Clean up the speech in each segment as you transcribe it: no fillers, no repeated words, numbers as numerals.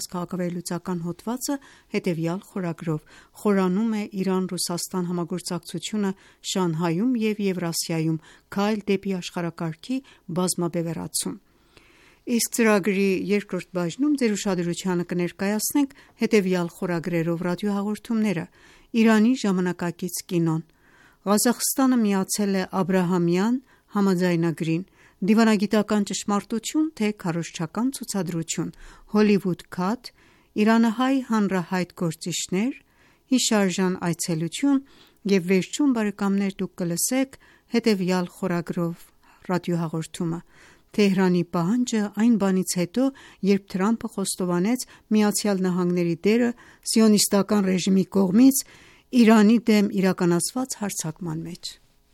քաղաքավերլուծական հոդվածը հետևյալ խորագրով խորանում է Իրան-Ռուսաստան համագործակցությունը Շանհայում և Եվրասիայում, քայլ դեպի աշխարհակարգի բազմաբևեռացում։ Իսկ ծրագրի երկրորդ բաժնում ձեր ուշադրությանը կներկայացնենք հետևյալ խորագրերով ռադիոհաղորդումները. Իրանի ժամանակակից կինոն, Ղազախստանը միացել է Աբրահամյան համաձայնագրին, դիվանագիտական ճշմարտություն, թե քարոզչական ցուցադրություն, Հոլիվուդ քաթ, իրանահայ հանրահայտ գործիչներ, հիշարժան այցելություն և վերջում դուք կլսեք հետևյալ խորագրով ռադիոհաղորդումը. Թեհրանի պահանջը այն բանից հետո, երբ Թրամփը խոստովանեց ԱՄՆ-ի դերը սիոնիստական ռեժիմի կողմից Իրանի դեմ իրականացված հարձակման մեջ։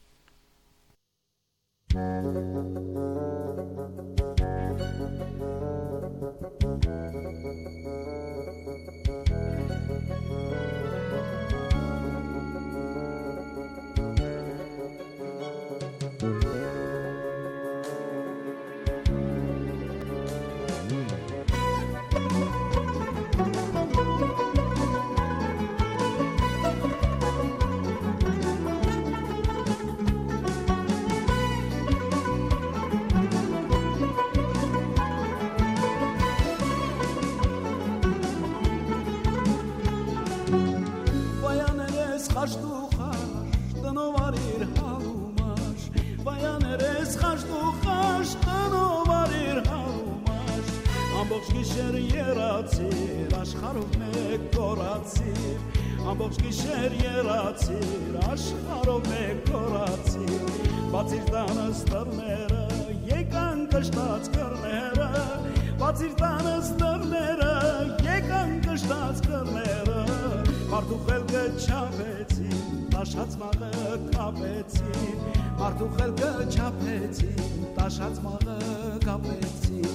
Ամբողջ գիշեր երացիր աշխարհով մեկ կորացիր, ամբողջ գիշեր երացիր աշխարհով մեկ կորացիր, բացիր տանս դռները եկան կշտած կռները, բացիր տանս դռները եկան կշտած կռները, մարդու խելքը չափեցին, տաշած մաղը կապեցին, մարդու խելքը չափեցին, տաշած մաղը կապեցին։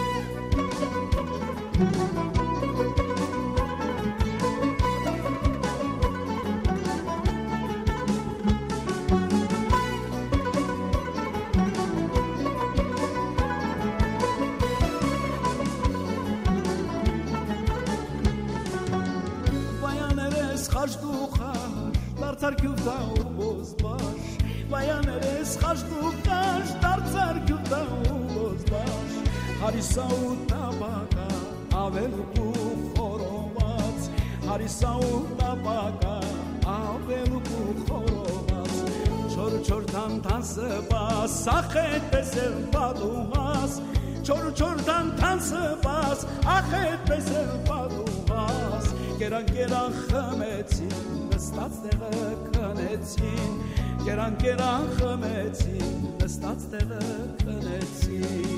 Վայաներես խաշտուխաշ, դարձար քյուտա ու բոզբաշ, վայաներես խաշտուխաշ, դարձար քյուտա ու բոզբաշ, հարիսա ու տաբակա ավելուկու խորոված, հարիսա ու տաբակա ավելուկու խորոված, չոր թանթան սպաս, ախետ պեսել պադուղաս, չոր թանթան սպաս, ախետ պեսել պադուղաս, կերան խմեցին, նստած տեղը կնեցին, կերան խմեցին, նստած տեղը կնեցին։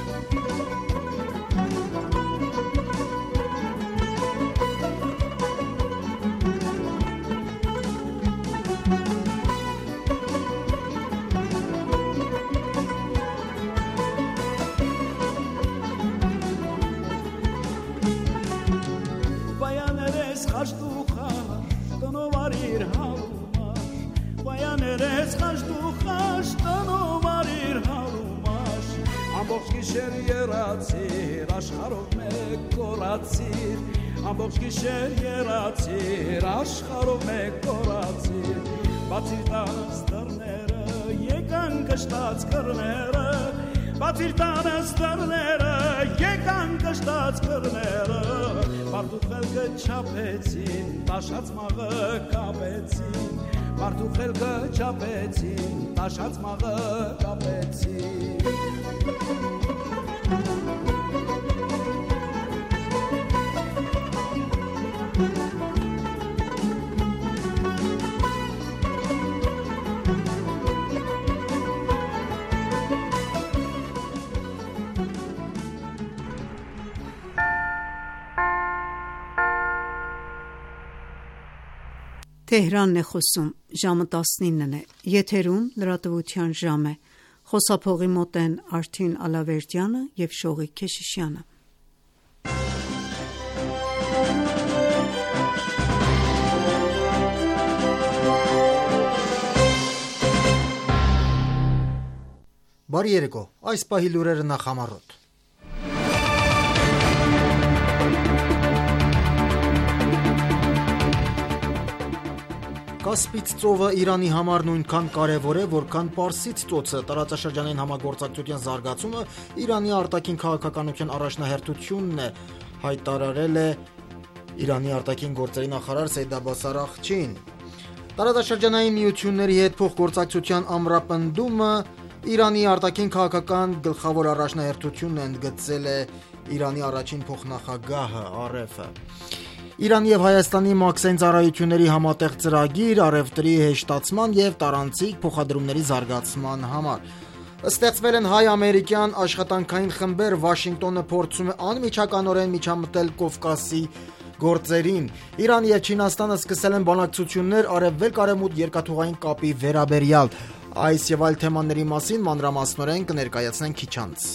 Ամբողջ գիշեր երացիր աշխարհով մեկ կորացիր, ամբողջ գիշեր երացիր աշխարհով մեկ կորացիր, բացիր տանս դռները եկան կշտած կռները, բացիր տանս դռները եկան կշտած կռները, մարդու խելքը չափեցին, տաշած մաղը կապեցին, մարդու խելքը չափեցին, տաշած մաղը կապեցին։ Թեհրանն է խոսում, ժամը 19-ն է, եթերում լրատվության ժամ է, խոսափողի մոտ են Արթին Ալավերդյանը և Շողիկ Քեշիշյանը։ Բարի երեկո, այս պահի լուրերը նախ համառոտ։ Կասպից ծովը Իրանի համար նույնքան կարևոր է, որքան Պարսից ծոցը։ Տարածաշրջանային համագործակցության զարգացումը Իրանի արտաքին քաղաքականության առաջնահերթությունն է, հայտարարել է Իրանի արտաքին գործերի նախարար Սեյեդ Աբբաս Արաղչին։ Տարածաշրջանային միությունների հետ փոխգործակցության ամրապնդումը Իրանի արտաքին քաղաքական գլխավոր առաջնահերթությունն է, ընդգծել է Իրանի առաջին փոխնախագահը ԱՌԷՖ-ը։ Իրանի եւ Հայաստանի մաքսային ծառայությունների համատեղ ծրագիր առևտրի հեշտացման եւ տարանցիկ փոխադրումների զարգացման համար։ Ստեղծվել են հայ-ամերիկյան աշխատանքային խմբեր, Վաշինգտոնը փորձում է անմիջականորեն միջամտել Կովկասի գործերին։ Իրանը եւ Չինաստանը սկսել են բանակցություններ արևելք-արևմուտք երկաթուղային կապի վերաբերյալ։ Այս եւ այլ թեմաների մասին մանրամասնորեն կներկայացնենք քիչ անց։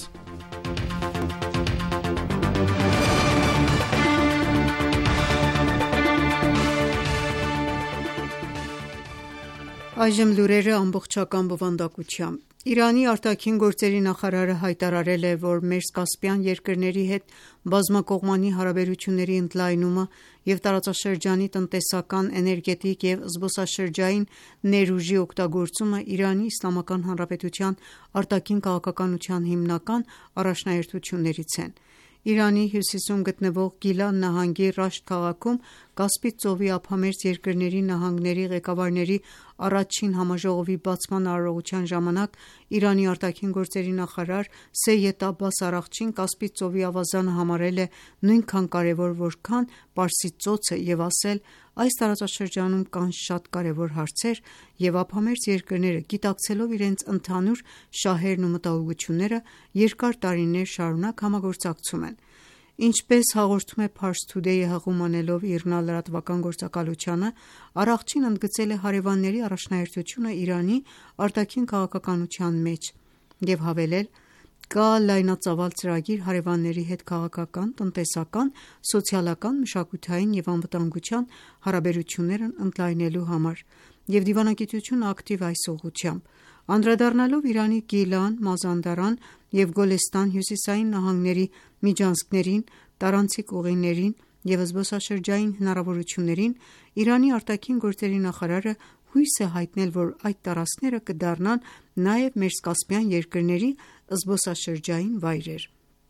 Այժմ լուրերը ամբողջական բովանդակությամբ։ Իրանի արտաքին գործերի նախարարը հայտարարել է, որ Մերձկասպյան երկրների հետ բազմակողմանի հարաբերությունների ընդլայնումը և տարածաշրջանի տնտեսական, էներգետիկ և զբոսաշրջային ներուժի օգտագործումը Իրանի Իսլամական Հանրապետության արտաքին քաղաքականության հիմնական առաջնահերթություններից են։ Իրանի հյուսիսում գտնվող Գիլան նահանգի Ռաշտ քաղաքում Կասպից ծովի ափամերձ երկրների նահանգների ղեկավարների առաջին համաժողովի բացման արարողության ժամանակ Իրանի արտաքին գործերի նախարար Սեյեդ Աբբաս Արաղչին Կասպից ծովի ավազանը համարել է նույնքան կարևոր, որքան Պարսից ծոցը և ասել. «Այս տարածաշրջանում կան շատ կարևոր հարցեր, և ափամերձ երկրները, գիտակցելով իրենց ընդհանուր շահերն ու մտահոգությունները, երկար տարիներ շարունակ համագործակցում են»։ Ինչպես հաղորդում է Pars Today-ը հղում անելով ԻՌՆԱ լրատվական գործակալությանը, Արաղչին ընդգծել է հարևանների առաջնահերթությունը Իրանի արտաքին քաղաքականության մեջ և հավելել. «Կա լայնածավալ ծրագիր հարևանների հետ քաղաքական, տնտեսական, սոցիալական, մշակութային և անվտանգության հարաբերություններն ընդլայնելու համար և դիվանագիտությունը ակտիվ այս ուղղությամբ»։ Անդրադառնալով Իրանի Գիլան, Մազանդարան և Գոլեստան հյուսիսային նահանգների միջանցքներին, տարանցիկ ուղիներին և զբոսաշրջային հնարավորություններին, Իրանի արտաքին գործերի նախարարը հույս է հայտնել, որ այդ տարածքները կդառնան նաև Մերձկասպյան երկրների զբոսաշրջային վայրեր։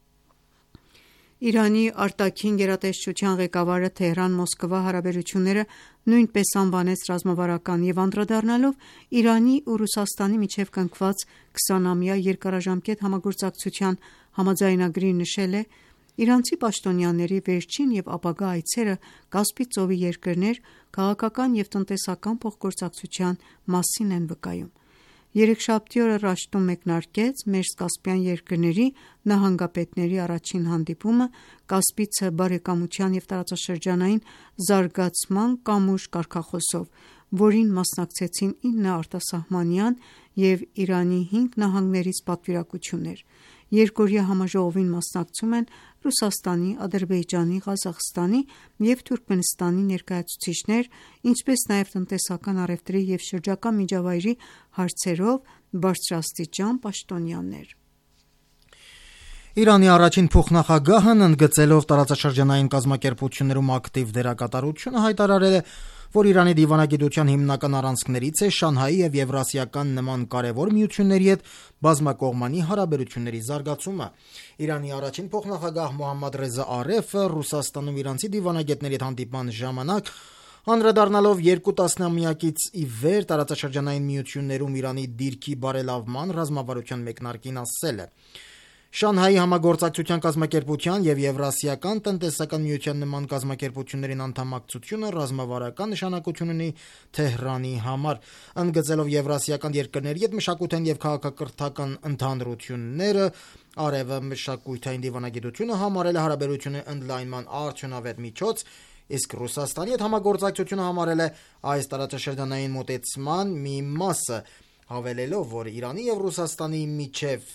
Իրանի արտաքին գերատեսչության ղեկավարը Թեհրան-Մոսկվա հարաբերությունները նույնպես անվանեց ռազմավարական և անդրադառնալով Իրանի ու Ռուսաստանի միջև կնքված 20-ամյա երկարաժամկետ համագործակցության համաձայնագրին նշել է. «Իրանցի պաշտոնյաների վերջին և ապագա այցերը Կասպից ծովի երկրներ քաղաքական և տնտեսական փոխգործակցության մասին են վկայում»։ Երեքշաբթի օրը Ռաշտում մեկնարկեց Մերձկասպյան երկրների նահանգապետների առաջին հանդիպումը Կասպիցը բարեկամության և տարածաշրջանային զարգացման կամուրջ կարգախոսով, որին մասնակցեցին 9 արտասահմանյան և Իրանի 5 նահանգներից պատվիրակություններ։ Երկօրյա համաժողովին մասնակցում են Ռուսաստանի, Ադրբեջանի, Ղազախստանի և Թուրքմենստանի ներկայացուցիչներ, ինչպես նաև տնտեսական, առևտրի և շրջակա միջավայրի հարցերով բարձրաստիճան պաշտոնյաներ։ Իրանի առաջին փոխնախագահն ընդգծելով տարածաշրջանային կազմակերպություններում ակտիվ դերակատարությունը հայտարարել է, որ Իրանի դիվանագիտության հիմնական առանցքներից է Շանհայի և Եվրասիական նման կարևոր միությունների հետ բազմակողմանի հարաբերությունների զարգացումը։ Իրանի առաջին փոխնախագահ Մոհամմադ Ռեզա Արեֆը Ռուսաստանում իրանցի դիվանագետների հետ հանդիպման ժամանակ անդրադառնալով 2 տասնամյակից ի վեր տարածաշրջանային միություններում Իրանի դիրքի բարելավման ռազմավարության մեկնարկին ասել է. «Շանհայի համագործակցության կազմակերպության և Եվրասիական տնտեսական միության նման կազմակերպություններին անդամակցությունը ռազմավարական նշանակություն ունի Թեհրանի համար»։ Ընդգծելով եվրասիական երկրների հետ մշակութային և քաղաքակրթական ընդհանրությունները, ԱՌԵՎ-ը մշակութային դիվանագիտությունը համարել է հարաբերությունների ընդլայնման արդյունավետ միջոց, իսկ Ռուսաստանի հետ համագործակցությունը համարել է այս տարածաշրջանային մոտեցման մի մասը, հավելելով, որ Իրանի և Ռուսաստանի միջև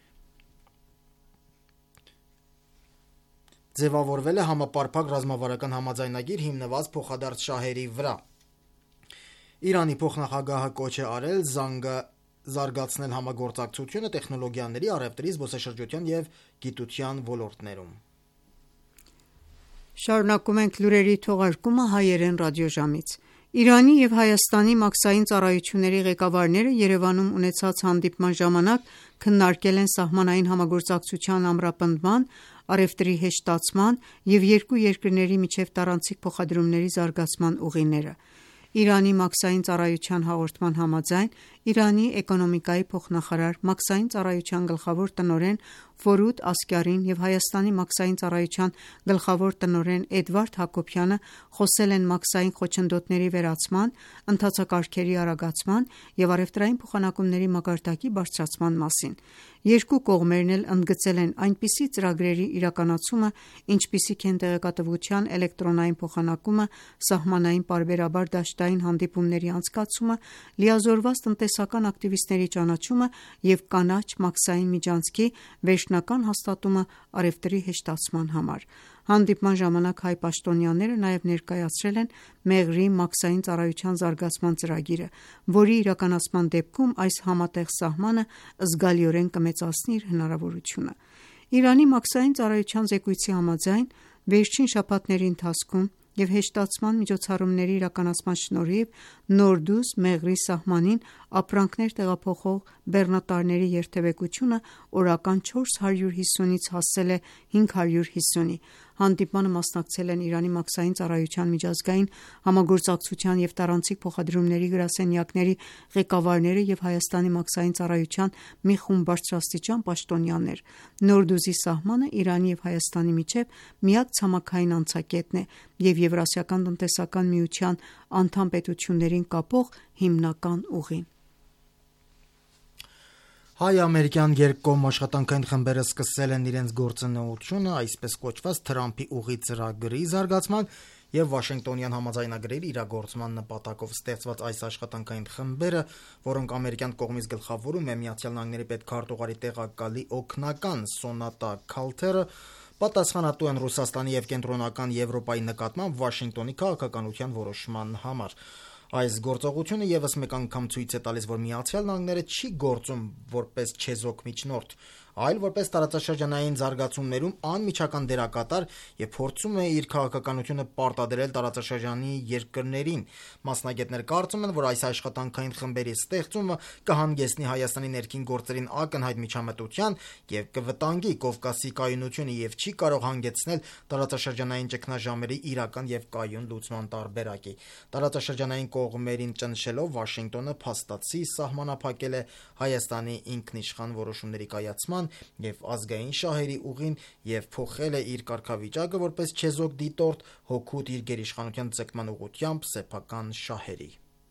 ձևավորվել է համապարփակ ռազմավարական համաձայնագիր հիմնված փոխադարձ շահերի վրա։ Իրանի փոխնախագահը կոչ է արել զարգացնել համագործակցությունը տեխնոլոգիաների, առևտրի, զբոսաշրջության և գիտության ոլորտներում։ Շարունակում ենք լուրերի թողարկումը հայերեն ռադիոժամից։ Իրանի և Հայաստանի մաքսային ծառայությունների ղեկավարները Երևանում ունեցած հանդիպման ժամանակ քննարկել են սահմանային համագործակցության ամրապնդման, առևտրի հեշտացման և երկու երկրների միջև տարանցիկ փոխադրումների զարգացման ուղիները: Իրանի մաքսային ծառայության հաղորդման համաձայն, Իրանի էկոնոմիկայի փոխնախարար, մաքսային ծառայության գլխավոր տնօրեն Ֆորուդ Ասգարին և Հայաստանի մաքսային ծառայության գլխավոր տնօրեն Էդվարդ Հակոբյանը խոսել են մաքսային խոչընդոտների վերացման, ընթացակարգերի արագացման և առևտրային փոխանակումների մակարդակի բարձրացման մասին: Երկու կողմերն էլ ընդգծել են այնպիսի ծրագրերի իրականացումը, ինչպիսիք են տեղեկատվության էլեկտրոնային փոխանակումը, սահմանային պարբերաբար դաշտային հանդիպումների անցկացումը, լիազորված տնտեսական ակտիվիստների ճանաչումը և կանաչ մաքսային միջանցքի վերջնական հաստատումը առևտրի հեշտացման համար: Հանդիպման ժամանակ հայ պաշտոնյաները նաև ներկայացրել են Մեղրի մաքսային ծառայության զարգացման ծրագիրը, որի իրականացման դեպքում այս համատեղ սահմանը զգալիորեն կմեծացնի իր հնարավորությունը: Իրանի մաքսային ծառայության զեկույցի համաձայն, վերջին շաբաթների ընթացքում և հեշտացման միջոցառումների իրականացման շնորհիվ Նորդուզ Մեղրի սահմանին ապրանքներ տեղափոխող բեռնատարների երթևեկությունը օրական 450-ից հասել է 550-ի: Հանդիպմանը մասնակցել են Իրանի մաքսային ծառայության միջազգային համագործակցության և տարանցիկ փոխադրումների գրասենյակների ղեկավարները և Հայաստանի մաքսային ծառայության մի խումբ բարձրաստիճան պաշտոնյաներ: Նորդուզի սահմանը Իրանի և Հայաստանի միջև միակ ցամաքային անցակետն է և Եվրասիական տնտեսական միության անդամ պետություններին կապող հիմնական ուղին: Հայ-ամերիկյան երկկողմ աշխատանքային խմբերը սկսել են իրենց գործունեությունը այսպես կոչված Թրամփի ուղի ծրագրի զարգացման և Վաշինգտոնյան համաձայնագրերի իրագործման նպատակով ստեղծված այս աշխատանքային խմբերը, որոնք ամերիկյան կողմից գլխավորում է ԱՄՆ պետքարտուղարի տեղակալի օգնական Սոնատա Քալթերը, պատասխանատու են Ռուսաստանի և Կենտրոնական Եվրոպայի նկատմամբ Վաշինգտոնի քաղաքականության որոշման համար: Այս գործողությունը ևս մեկ անգամ ցույց է տալիս, որ ԱՄՆ-ն չի գործում որպես չեզոք միջնորդ, այլ որպես տարածաշրջանային զարգացումներում անմիջական դերակատար և փորձում է իր քաղաքականությունը պարտադրել տարածաշրջանի երկրներին: Մասնագետներ կարծում են, որ այս աշխատանքային խմբերի ստեղծումը կհանգեցնի Հայաստանի ներքին գործերին ակնհայտ միջամտության և կվտանգի Կովկասի կայունությունը և չի կարող հանգեցնել տարածաշրջանային ճգնաժամերի իրական և կայուն լուծման տարբերակի: Տարածաշրջանային կողմերին ճնշելով Վաշինգտոնը փաստացի սահմանափակել է Հայաստանի ինքնիշխան որոշումների կայացման և ազգային շահերի ուղին և փոխել է իր կարգավիճակը որպես չեզոք դիտորդ հօգուտ իր գերիշխանության ձգտման ուղղությամբ սեփական շահերի: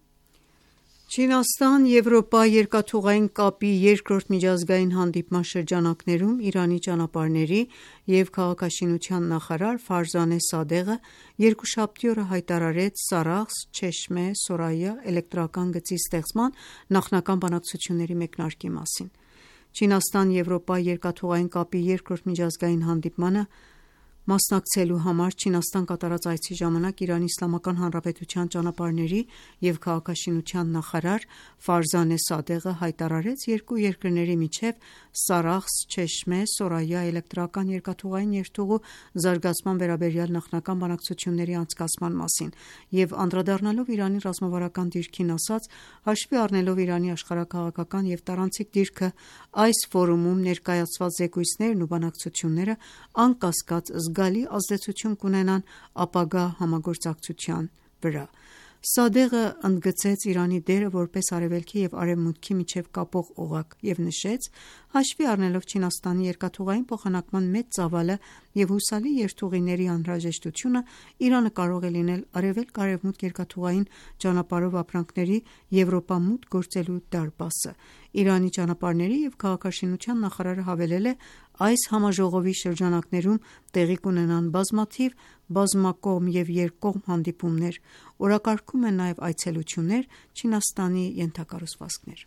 Չինաստան-Եվրոպա երկաթուղային կապի երկրորդ միջազգային հանդիպման շրջանակներում Իրանի ճանապարհների և քաղաքաշինության նախարար Ֆարզանե Սադեղը երկուշաբթի օրը հայտարարեց Սարախս-Չեշմե Սորայա էլեկտրական գծի ստեղծման նախնական բանակցությունների մեկնարկի մասին: Չինաստան-Եվրոպա երկաթուղային կապի երկրորդ միջազգային հանդիպմանը մասնակցելու համար Չինաստան կատարած այցի ժամանակ ԻԻՀ ճանապարհների և քաղաքաշինության նախարար Ֆարզանե Սադեղը հայտարարեց երկու երկրների միջև Սարախս-Չեշմե Սորայա էլեկտրական երկաթուղային երթուղու զարգացման վերաբերյալ նախնական բանակցությունների անցկացման մասին և անդրադառնալով Իրանի ռազմավարական դիրքին ասաց. «Հաշվի առնելով Իրանի աշխարհաքաղաքական և տարանցիկ դիրքը, այս ֆորումում ներկայացված զեկույցներն ու բանակցությունները անկասկած զգալի ազդեցություն կունենան ապագա համագործակցության վրա»: Սադեղը ընդգծեց Իրանի դերը որպես Արևելքի և Արևմուտքի միջև կապող օղակ և նշեց. «Հաշվի առնելով Չինաստանի երկաթուղային փոխանակման մեծ ծավալը և հուսալի երթուղիների անհրաժեշտությունը, Իրանը կարող է լինել Արևելք-Արևմուտք երկաթուղային ճանապարհով ապրանքների Եվրոպա մուտք գործելու դարպասը»: Իրանի ճանապարհների և քաղաքաշինության նախարարը հավելել է. «Այս համաժողովի շրջանակներում տեղի կունենան բազմաթիվ բազմակողմ և երկկողմ հանդիպումներ: Օրակարգում են նաև այցելություններ Չինաստանի ենթակառուցվածքներ»: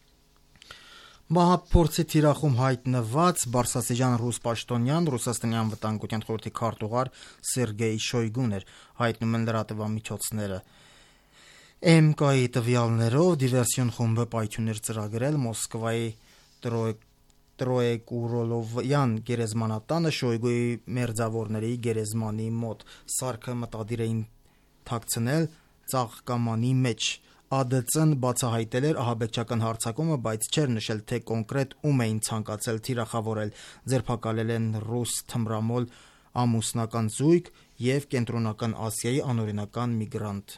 Մահափորձի թիրախում հայտնված բարձրաստիճան ռուս պաշտոնյան Ռուսաստանի անվտանգության խորհրդի քարտուղար Սերգեյ Շոյգուն էր, հայտնում են լրատվամիջոցները: ՄԿ-ի տվյալներով դիվերսիոն խումբը պայթյուն էր ծրագրել Մոսկվայի Տրոեկուրոլովյան գերեզմանատանը Շոյգուի մերձավորների գերեզմանի մոտ: Սարքը մտադիր էին թաքցնել ծաղկամանի մեջ։ ԱԴՑ-ն բացահայտել էր ահաբեկչական հարձակումը, բայց չէր նշել, թե կոնկրետ ում էին ցանկացել թիրախավորել։ Ձերբակալել են ռուս թմրամոլ ամուսնական զույգ և Կենտրոնական Ասիայի անօրինական միգրանտ։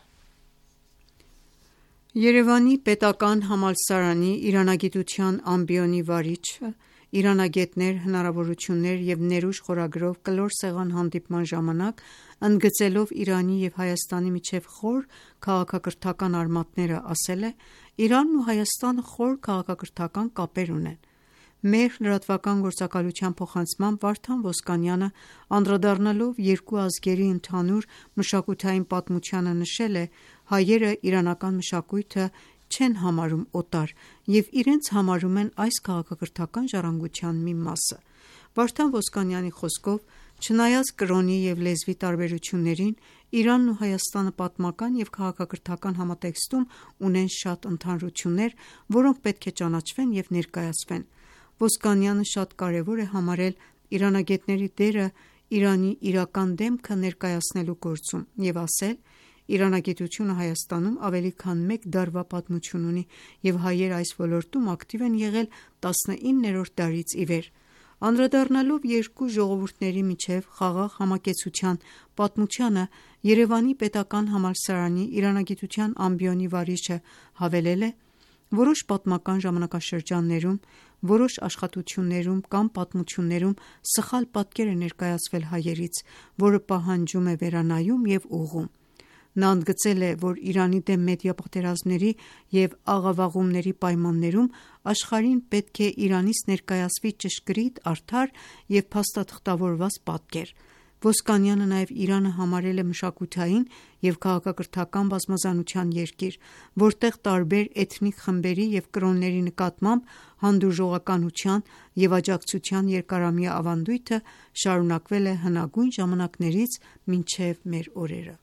Երևանի պետական համալսարանի իրանագիտության ամբիոնի վարիչը «Իրանագետներ, հնարավորություններ և ներուժ» խորագրով կլոր սեղան հանդիպման ժամանակ, ընդգծելով Իրանի և Հայաստանի միջև խոր քաղաքակրթական արմատները, ասել է. «Իրանն ու Հայաստանը խոր քաղաքակրթական կապեր ունեն»։ Մեր լրատվական գործակալության փոխանցմամբ Վարդան Ոսկանյանը, անդրադառնալով երկու ազգերի ընդհանուր մշակութային պատմությանը, նշել է. «Հայերը իրանական մշակույթը չեն համարում օտար և իրենց համարում են այս քաղաքակրթական ժառանգության մի մասը»։ Վարդան Ոսկանյանի խոսքով, չնայած կրոնի և լեզվի տարբերություններին, Իրանն ու Հայաստանը պատմական և քաղաքակրթական համատեքստում ունեն շատ ընդհանրություններ, որոնք պետք է ճանաչվեն և ներկայացվեն։ Ոսկանյանը շատ կարևոր է համարել իրանագետների դերը Իրանի իրական դեմքը ներկայացնելու գործում և ասել. «Իրանագիտությունը Հայաստանում ավելի քան մեկ դարվա պատմություն ունի և հայերը այս ոլորտում ակտիվ են եղել 19-րդ դարից ի վեր»։ Անդրադառնալով երկու ժողովուրդների միջև խաղաղ համակեցության պատմությանը, Երևանի պետական համալսարանի իրանագիտության ամբիոնի վարիչը հավելել է. «Որոշ պատմական ժամանակաշրջաններում, որոշ աշխատություններում կամ պատմություններում սխալ պատկեր է ներկայացվել հայերից, որը պահանջում է վերանայում և ուղղում»։ Նա ընդգծել է, որ Իրանի դեմ մեդիա պատերազմների և աղավաղումների պայմաններում աշխարհին պետք է Իրանից ներկայացվի ճշգրիտ, արդար և փաստաթղթավորված պատկեր։ Ոսկանյանը նաև Իրանը համարել է մշակութային և քաղաքակրթական բազմազանության երկիր, որտեղ տարբեր էթնիկ խմբերի և կրոնների նկատմամբ հանդուրժողականության և աջակցության երկարամյա ավանդույթը շարունակվել է հնագույն ժամանակներից մինչև մեր օրերը։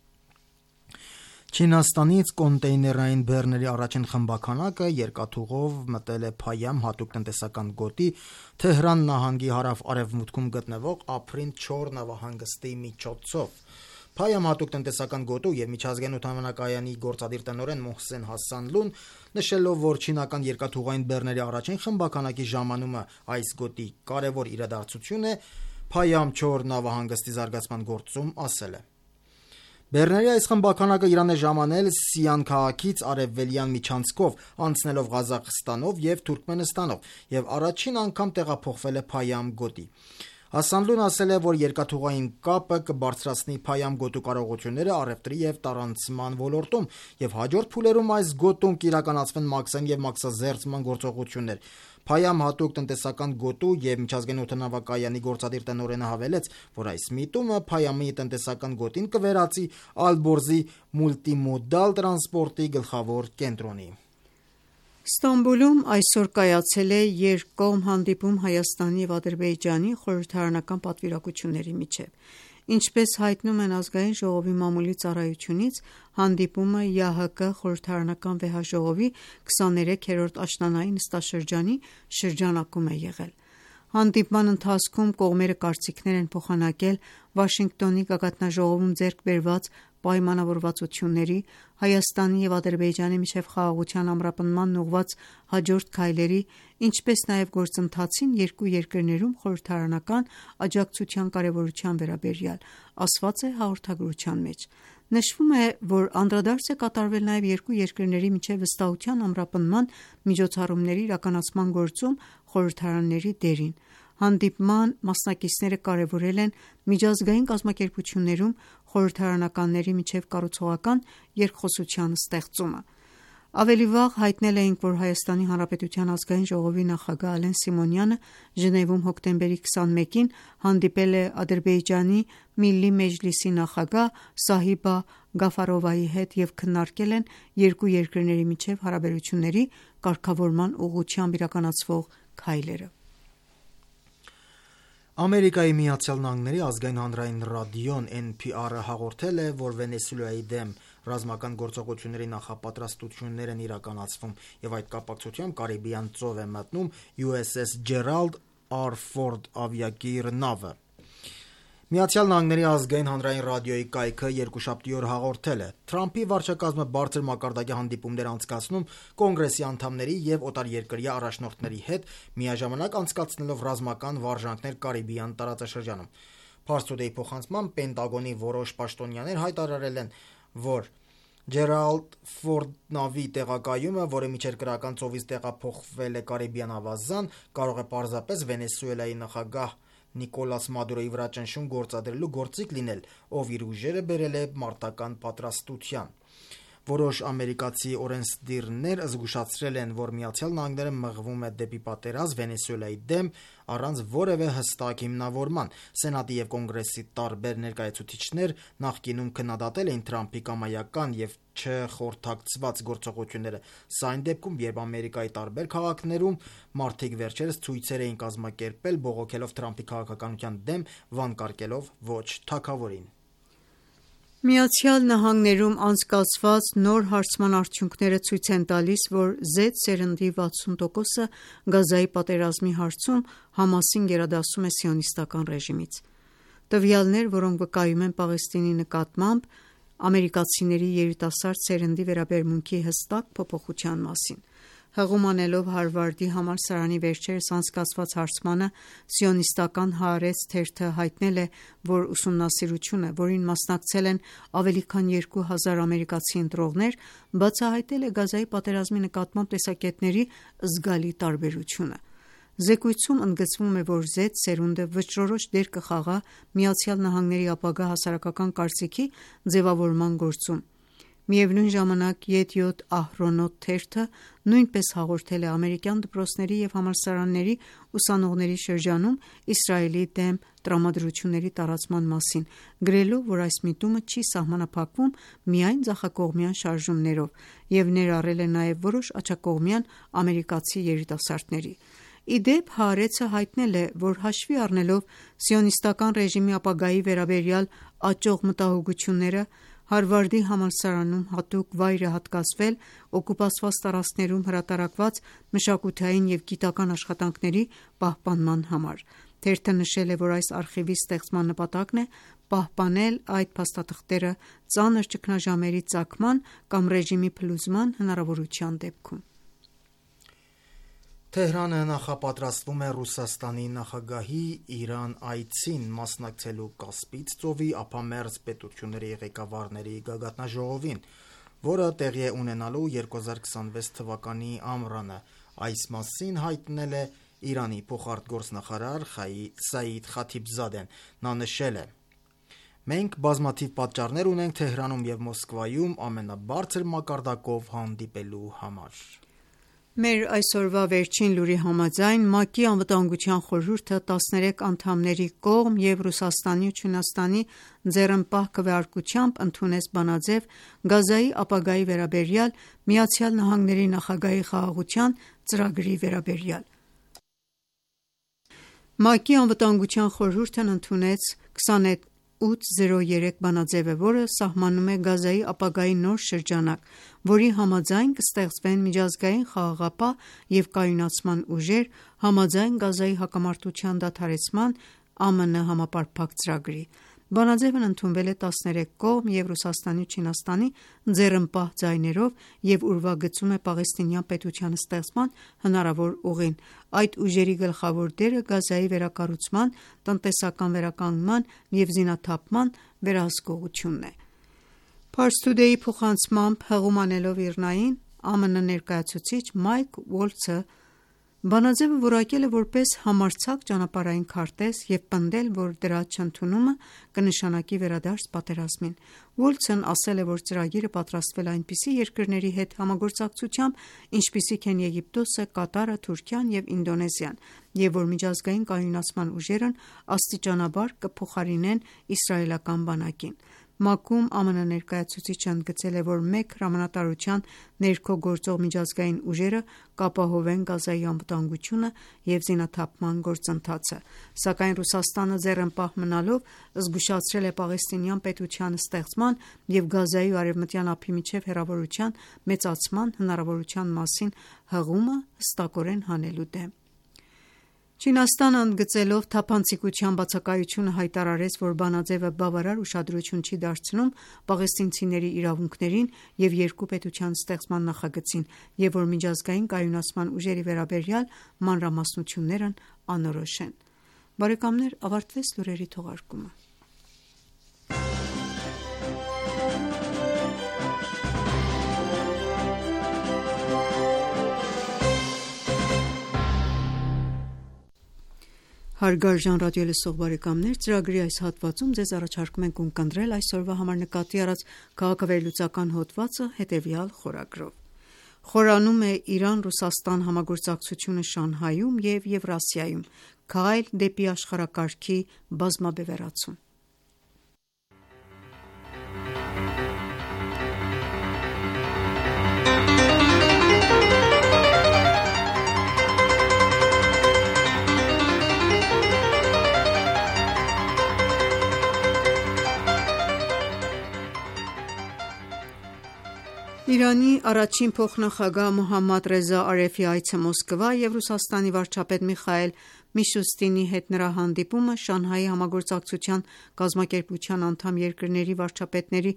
Չինաստանից կոնտեյներային բեռների առաջին խմբաքանակը երկաթուղով մտել է Փայամ հատուկ տնտեսական գոտի Թեհրան նահանգի հարավ-արևմուտքում գտնվող Ափրինտ Չոր նավահանգստի միջոցով։ Փայամ հատուկ տնտեսական գոտու և միջազգային օդանավակայանի գործադիր տնօրեն Մոհսեն Հասանլուն, նշելով, որ չինական երկաթուղային բեռների առաջին խմբաքանակի ժամանումը այս գոտի կարևոր իրադարձություն է, Փայամ Չոր նավահանգստի զարգացման գործում ասել է. «Բեռների այս խմբաքանակը Իրան է ժամանել Սիան քաղաքից արևելյան միջանցքով, անցնելով Ղազախստանով և Թուրքմենստանով և առաջին անգամ տեղափոխվել է Փայամ գոտի»։ Հասանլուն ասել է, որ երկաթուղային կապը կբարձրացնի Փայամ գոտու կարողությունները առևտրի և տարանցման ոլորտում, և հաջորդ փուլերում այս գոտում կիրականացվեն մաքսային և մաքսազերծման գործողություններ։ Փայամ հատուկ տնտեսական գոտու և միջազգային օդանավակայանի գործադիր տնօրենը հավելեց, որ այս միտումը Փայամի տնտեսական գոտին կվերածի Ալբորզի մուլտիմոդալ տրանսպորտի գլխավոր կենտրոնի։ Ստամբուլում այսօր կայացել է երկկողմ հանդիպում Հայաստանի և Ադրբեջանի խորհրդարանական պատվիրակությունների միջև։ Ինչպես հայտնում են Ազգային ժողովի մամուլի ծառայությունից, հանդիպումը ԵԱՀԿ խորհրդարանական վեհաժողովի 23-րդ աշնանային նստաշրջանի շրջանակում է եղել։ Հանդիպման ընթացքում կողմերը կարծիքներ են փոխանակել Վաշինգտոնի գագաթնաժողովում ձեռք բերված պայմանավորվածությունների, Հայաստանի և Ադրբեջանի միջև խաղաղության ամրապնդմանն ուղղված հաջորդ քայլերի, ինչպես նաև գործընթացին երկու երկրներում խորհրդարանական աջակցության կարևորության վերաբերյալ, ասված է հաղորդագրության մեջ։ Նշվում է, որ անդրադարձ է կատարվել նաև երկու երկրների միջև վստահության ամրապնդման միջոցառումների իրականացման գործում խորհրդարանների դերին։ Հանդիպման մասնակիցները կարևորել են միջազգային կազմակերպություններում խորհրդարանականների միջև կառուցողական երկխոսության ստեղծումը։ Ավելի վաղ հայտնել էինք, որ Հայաստանի Հանրապետության Ազգային ժողովի նախագահ Ալեն Սիմոնյանը Ժնևում հոկտեմբերի 21-ին հանդիպել է Ադրբեջանի Միլլի Մեջլիսի նախագահ Սահիբա Գաֆարովայի հետ և քննարկել են երկու երկրների միջև հարաբերությունների կարգավորման ուղղությամբ իրականացվող քայլերը։ Ամերիկայի Միացյալ Նահանգների ազգային հանրային ռադիոն NPR-ը հաղորդել է, որ Վենեսուելայի դեմ ռազմական գործողությունների նախապատրաստություններ են իրականացվում և այդ կապակցությամբ Կարիբյան ծով է մտնում USS Gerald R. Ford ավիակիր նավը։ Միացյալ Նահանգների ազգային հանրային ռադիոյի կայքը երկուշաբթի օր հաղորդել է. Թրամփի վարչակազմը բարձր մակարդակի հանդիպումներ անցկացնում կոնգրեսի անդամների եւ օտարերկրյա առաջնորդների հետ, միաժամանակ անցկացնելով ռազմական վարժանքներ Կարիբյան տարածաշրջանում։ Pars Today-ի փոխանցմամբ Պենտագոնի որոշ պաշտոնյաներ հայտարարել են, որ Ջերալդ Ֆորդ նավի տեղակայումը, որը միջերկրական ծովից տեղափոխվել է Կարիբյան ավազան, կարող է պարզապես Վենեսուելայի նախագահ Նիկոլաս Մադուրոյի վրա ճնշում գործադրելու գործիք լինել, ով իր ուժերը բերել է մարտական պատրաստության։ Որոշ ամերիկացի օրենսդիրներ զգուշացրել են, որ Միացյալ Նահանգները մղվում է դեպի պատերազմ Վենեսուելայի դեմ առանց որևէ հստակ հիմնավորման։ Սենատի եւ Կոնգրեսի տարբեր ներկայացուցիչներ նախկինում քննադատել էին Թրամփի կամայական եւ չխորհրդակցված գործողությունները, սա այն դեպքում, երբ Ամերիկայի տարբեր քաղաքներում մարդիկ վերջերս ցույցեր էին կազմակերպել, բողոքելով Թրամփի քաղաքականության դեմ, վանկարկելով ոչ թագավորին։ Միացյալ Նահանգներում անցկացված նոր հարցման արդյունքները ցույց են տալիս, որ Z սերնդի 60%-ը Գազայի պատերազմի հարցում Համասին գերադասում է սիոնիստական ռեժիմից։ Տվյալներ, որոնք վկայում են Պաղեստինի նկատմամբ ամերիկացիների երիտասարդ սերնդի վերաբերմունքի հստակ փոփոխության մասին։ Հղում անելով Հարվարդի համալսարանի վերջերս անցկացված հարցմանը, սիոնիստական Հaaretz թերթը հայտնել է, որ ուսումնասիրությունը, որին մասնակցել են ավելի քան 2000 ամերիկացի ընտրողներ, բացահայտել է Գազայի պատերազմի նկատմամբ տեսակետների զգալի տարբերությունը։ Զեկույցում ընդգծվում է, որ Z սերունդը վճռորոշ դեր կխաղա Միացյալ Նահանգների ապագա հասարակական կարծիքի ձևավորման գործում։ Միևնույն ժամանակ Yediot Ahronot թերթը նույնպես հաղորդել է ամերիկյան դպրոցների և համալսարանների ուսանողների շրջանում Իսրայելի դեմ տրամադրությունների տարածման մասին, գրելով, որ այս միտումը չի սահմանափակվում միայն ձախակողմյան շարժումներով և ներառել է նաև որոշ աջակողմյան ամերիկացի երիտասարդների։ Ի դեպ, Haaretzը հայտնել է, որ հաշվի առնելով սիոնիստական ռեժիմի ապագայի վերաբերյալ աճող մտահոգությունները, Հարվարդի համալսարանում հատուկ վայր է հատկացվել օկուպացված տարածքներում հրատարակված մշակութային և գիտական աշխատանքների պահպանման համար։ Թերթը նշել է, որ այս արխիվի ստեղծման նպատակն է պահպանել այդ փաստաթղթերը ծանր ճգնաժամերի ծագման կամ ռեժիմի փլուզման հնարավորության դեպքում։ Թեհրանը նախապատրաստվում է Ռուսաստանի նախագահի Իրան այցին մասնակցելու Կասպից ծովի ափամերձ պետությունների ղեկավարների գագաթնաժողովին, որը տեղի է ունենալու 2026 թվականի ամռանը։ Այս մասին հայտնել է Իրանի փոխարտգործնախարար Սաիդ Խաթիբզադեն։ Նա նշել է. «Մենք բազմաթիվ պատճառներ ունենք Թեհրանում և Մոսկվայում ամենաբարձր մակարդակով հանդիպելու համար»։ Մեր այսօրվա վերջին լուրի համաձայն ՄԱԿ-ի Անվտանգության խորհուրդը 13 անդամների կողմ և Ռուսաստանի ու Չինաստանի ձեռնպահ քվեարկությամբ ընդունեց բանաձև Գազայի ապագայի վերաբերյալ ԱՄՆ նախագահի խաղաղության ծրագրի վերաբերյալ։ ՄԱԿ-ի Անվտանգության խորհուրդն ընդունեց 2803 բանաձևը, որը սահմանում է Գազայի ապագայի նոր շրջանակ, որի համաձայն կստեղծվեն միջազգային խաղաղապահ և կայունացման ուժեր՝ համաձայն Գազայի հակամարտության դադարեցման ԱՄՆ համապարփակ ծրագրի։ Բանաձևն ընդունվել է 13 կողմ և Ռուսաստանի ու Չինաստանի ձեռնպահ ձայներով և ուրվագծում է պաղեստինյան պետության ստեղծման հնարավոր ուղին։ Այդ ուժերի գլխավոր դերը Գազայի վերակառուցման, տնտեսական վերականգնման և զինաթափման վերահսկողությունն է։ Pars Today-ի փոխանցմամբ, հղում անելով ԻՌՆԱ-ին, ԱՄՆ ներկայացուցիչ Մայք Ուոլցը բանաձևը որակել է որպես համարձակ ճանապարհային քարտեզ և պնդել, որ դրա չընդունումը կնշանակի վերադարձ պատերազմին։ Ուոլցն ասել է, որ ծրագիրը պատրաստվել է այնպիսի երկրների հետ համագործակցությամբ, ինչպիսիք են Եգիպտոսը, Կատարը, Թուրքիան և Ինդոնեզիան, և որ միջազգային կայունացման ուժերն աստիճանաբար կփոխարինեն իսրայելական բանակին։ ՄԱԿ-ում ԱՄՆ ներկայացուցիչը ընդգծել է, որ մեկ հրամանատարության ներքո գործող միջազգային ուժերը կապահովեն Գազայի անվտանգությունը և զինաթափման գործընթացը, սակայն Ռուսաստանը ձեռնպահ մնալով զգուշացրել է պաղեստինյան պետության ստեղծման և Գազայի ու Արևմտյան ափի միջև հեռավորության մեծացման հնարավորության մասին հղումը հստակորեն հանելու դեմ։ Չինաստանը ընդգծելով թափանցիկության բացակայությունը հայտարարեց, որ բանաձևը բավարար ուշադրություն չի դարձնում պաղեստինցիների իրավունքներին և երկու պետության ստեղծման նախագծին և որ միջազգային կայունացման ուժերի վերաբերյալ մանրամասնություններն անորոշ են։ Բարեկամներ, ավարտվեց լուրերի թողարկումը։ Հարգարժան ռադիոլսող բարեկամներ, ծրագրի այս հատվածում ձեզ առաջարկում ենք ունկնդրել այսօրվա համար նկատի առած քաղաքավերլուծական հոդվածը հետևյալ խորագրով։ Խորանում է Իրան-Ռուսաստան համագործակցությունը Շանհայում և Եվրասիայում, քայլ դեպի աշխարհակարգի բազմաբևեռացում։ Իրանի առաջին փոխնախագահ Մոհամմադ Ռեզա Արեֆի այցը Մոսկվա և Ռուսաստանի վարչապետ Միխայիլ Միշուստինի հետ նրա հանդիպումը Շանհայի համագործակցության կազմակերպության անդամ երկրների վարչապետների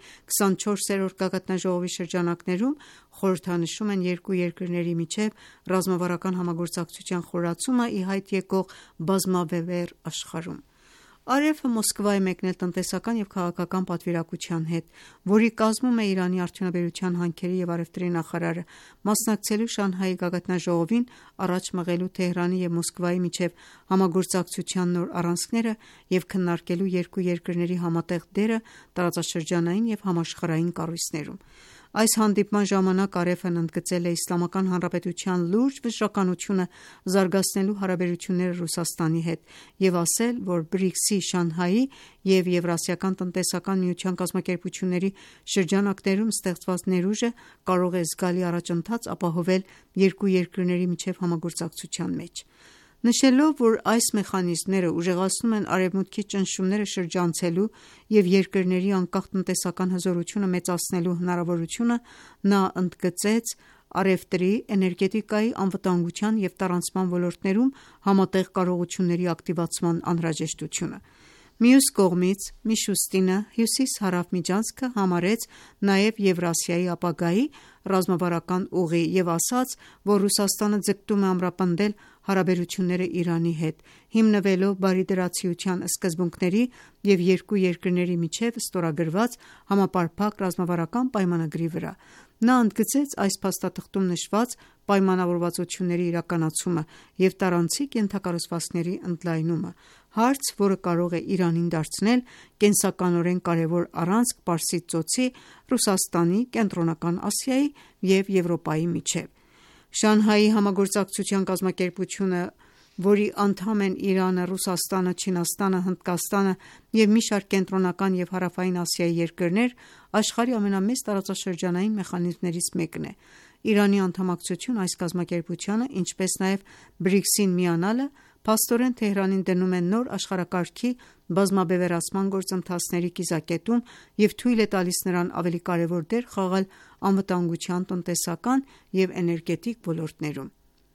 24-րդ գագաթնաժողովի շրջանակներում խորհրդանշում են երկու երկրների միջև ռազմավարական համագործակցության խորացումը ի հայտ եկող բազմաբևեռ աշխարհում։ Արեֆը Մոսկվա է մեկնել տնտեսական և քաղաքական պատվիրակության հետ, որի կազմում է Իրանի արդյունաբերության, հանքերի և առևտրի նախարարը, մասնակցելու Շանհայի գագաթնաժողովին, առաջ մղելու Թեհրանի և Մոսկվայի միջև համագործակցության նոր առանցքները և քննարկելու երկու երկրների համատեղ դերը տարածաշրջանային և համաշխարհային կառույցներում։ Այս հանդիպման ժամանակ Արեֆն ընդգծել է Իսլամական Հանրապետության լուրջ վճռականությունը զարգացնելու հարաբերությունները Ռուսաստանի հետ և ասել, որ BRICS-ի, Շանհայի և Եվրասիական տնտեսական միության կազմակերպությունների շրջանակներում ստեղծված ներուժը կարող է զգալի առաջընթաց ապահովել երկու երկրների միջև համագործակցության մեջ։ Նշելով, որ այս մեխանիզմները ուժեղացնում են Արևմուտքի ճնշումները շրջանցելու և երկրների անկախ տնտեսական հզորությունը մեծացնելու հնարավորությունը, նա ընդգծեց առևտրի, էներգետիկայի, անվտանգության և տարանցման ոլորտներում համատեղ կարողությունների ակտիվացման անհրաժեշտությունը։ Մյուս կողմից Միշուստինը հյուսիս-հարավ միջանցքը համարեց նաև Եվրասիայի ապագայի ռազմավարական ուղի և ասաց, որ Ռուսաստանը ձգտում է ամրապնդել հարաբերությունները Իրանի հետ, հիմնվելով բարիդրացիության սկզբունքների և երկու երկրների միջև ստորագրված համապարփակ ռազմավարական պայմանագրի վրա։ Նա ընդգծեց այս փաստաթղթում նշված պայմանավորվածությունների իրականացումը և տարանցիկ ենթակառուցվածքների ընդլայնումը, հարց, որը կարող է Իրանին դարձնել կենսականորեն կարևոր առանցք Պարսից ծոցի, Ռուսաստանի, Կենտրոնական Ասիայի և Եվրոպայի միջև։ Շանհայի համագործակցության կազմակերպությունը, որի անդամ են Իրանը, Ռուսաստանը, Չինաստանը, Հնդկաստանը և մի շարք կենտրոնական և հարավային Ասիայի երկրներ, աշխարհի ամենամեծ տարածաշրջանային մեխանիզմներից մեկն է։ Իրանի անդամակցությունն այս կազմակերպությանը, ինչպես նաև BRICS-ին միանալը, փաստորեն Թեհրանին դնում է նոր աշխարհակարգի բազմաբևեռացման գործընթացների կիզակետում և թույլ է տալիս նրան ավելի կարևոր դեր խաղալ անվտանգության, տնտեսական և էներգետիկ ոլորտներում։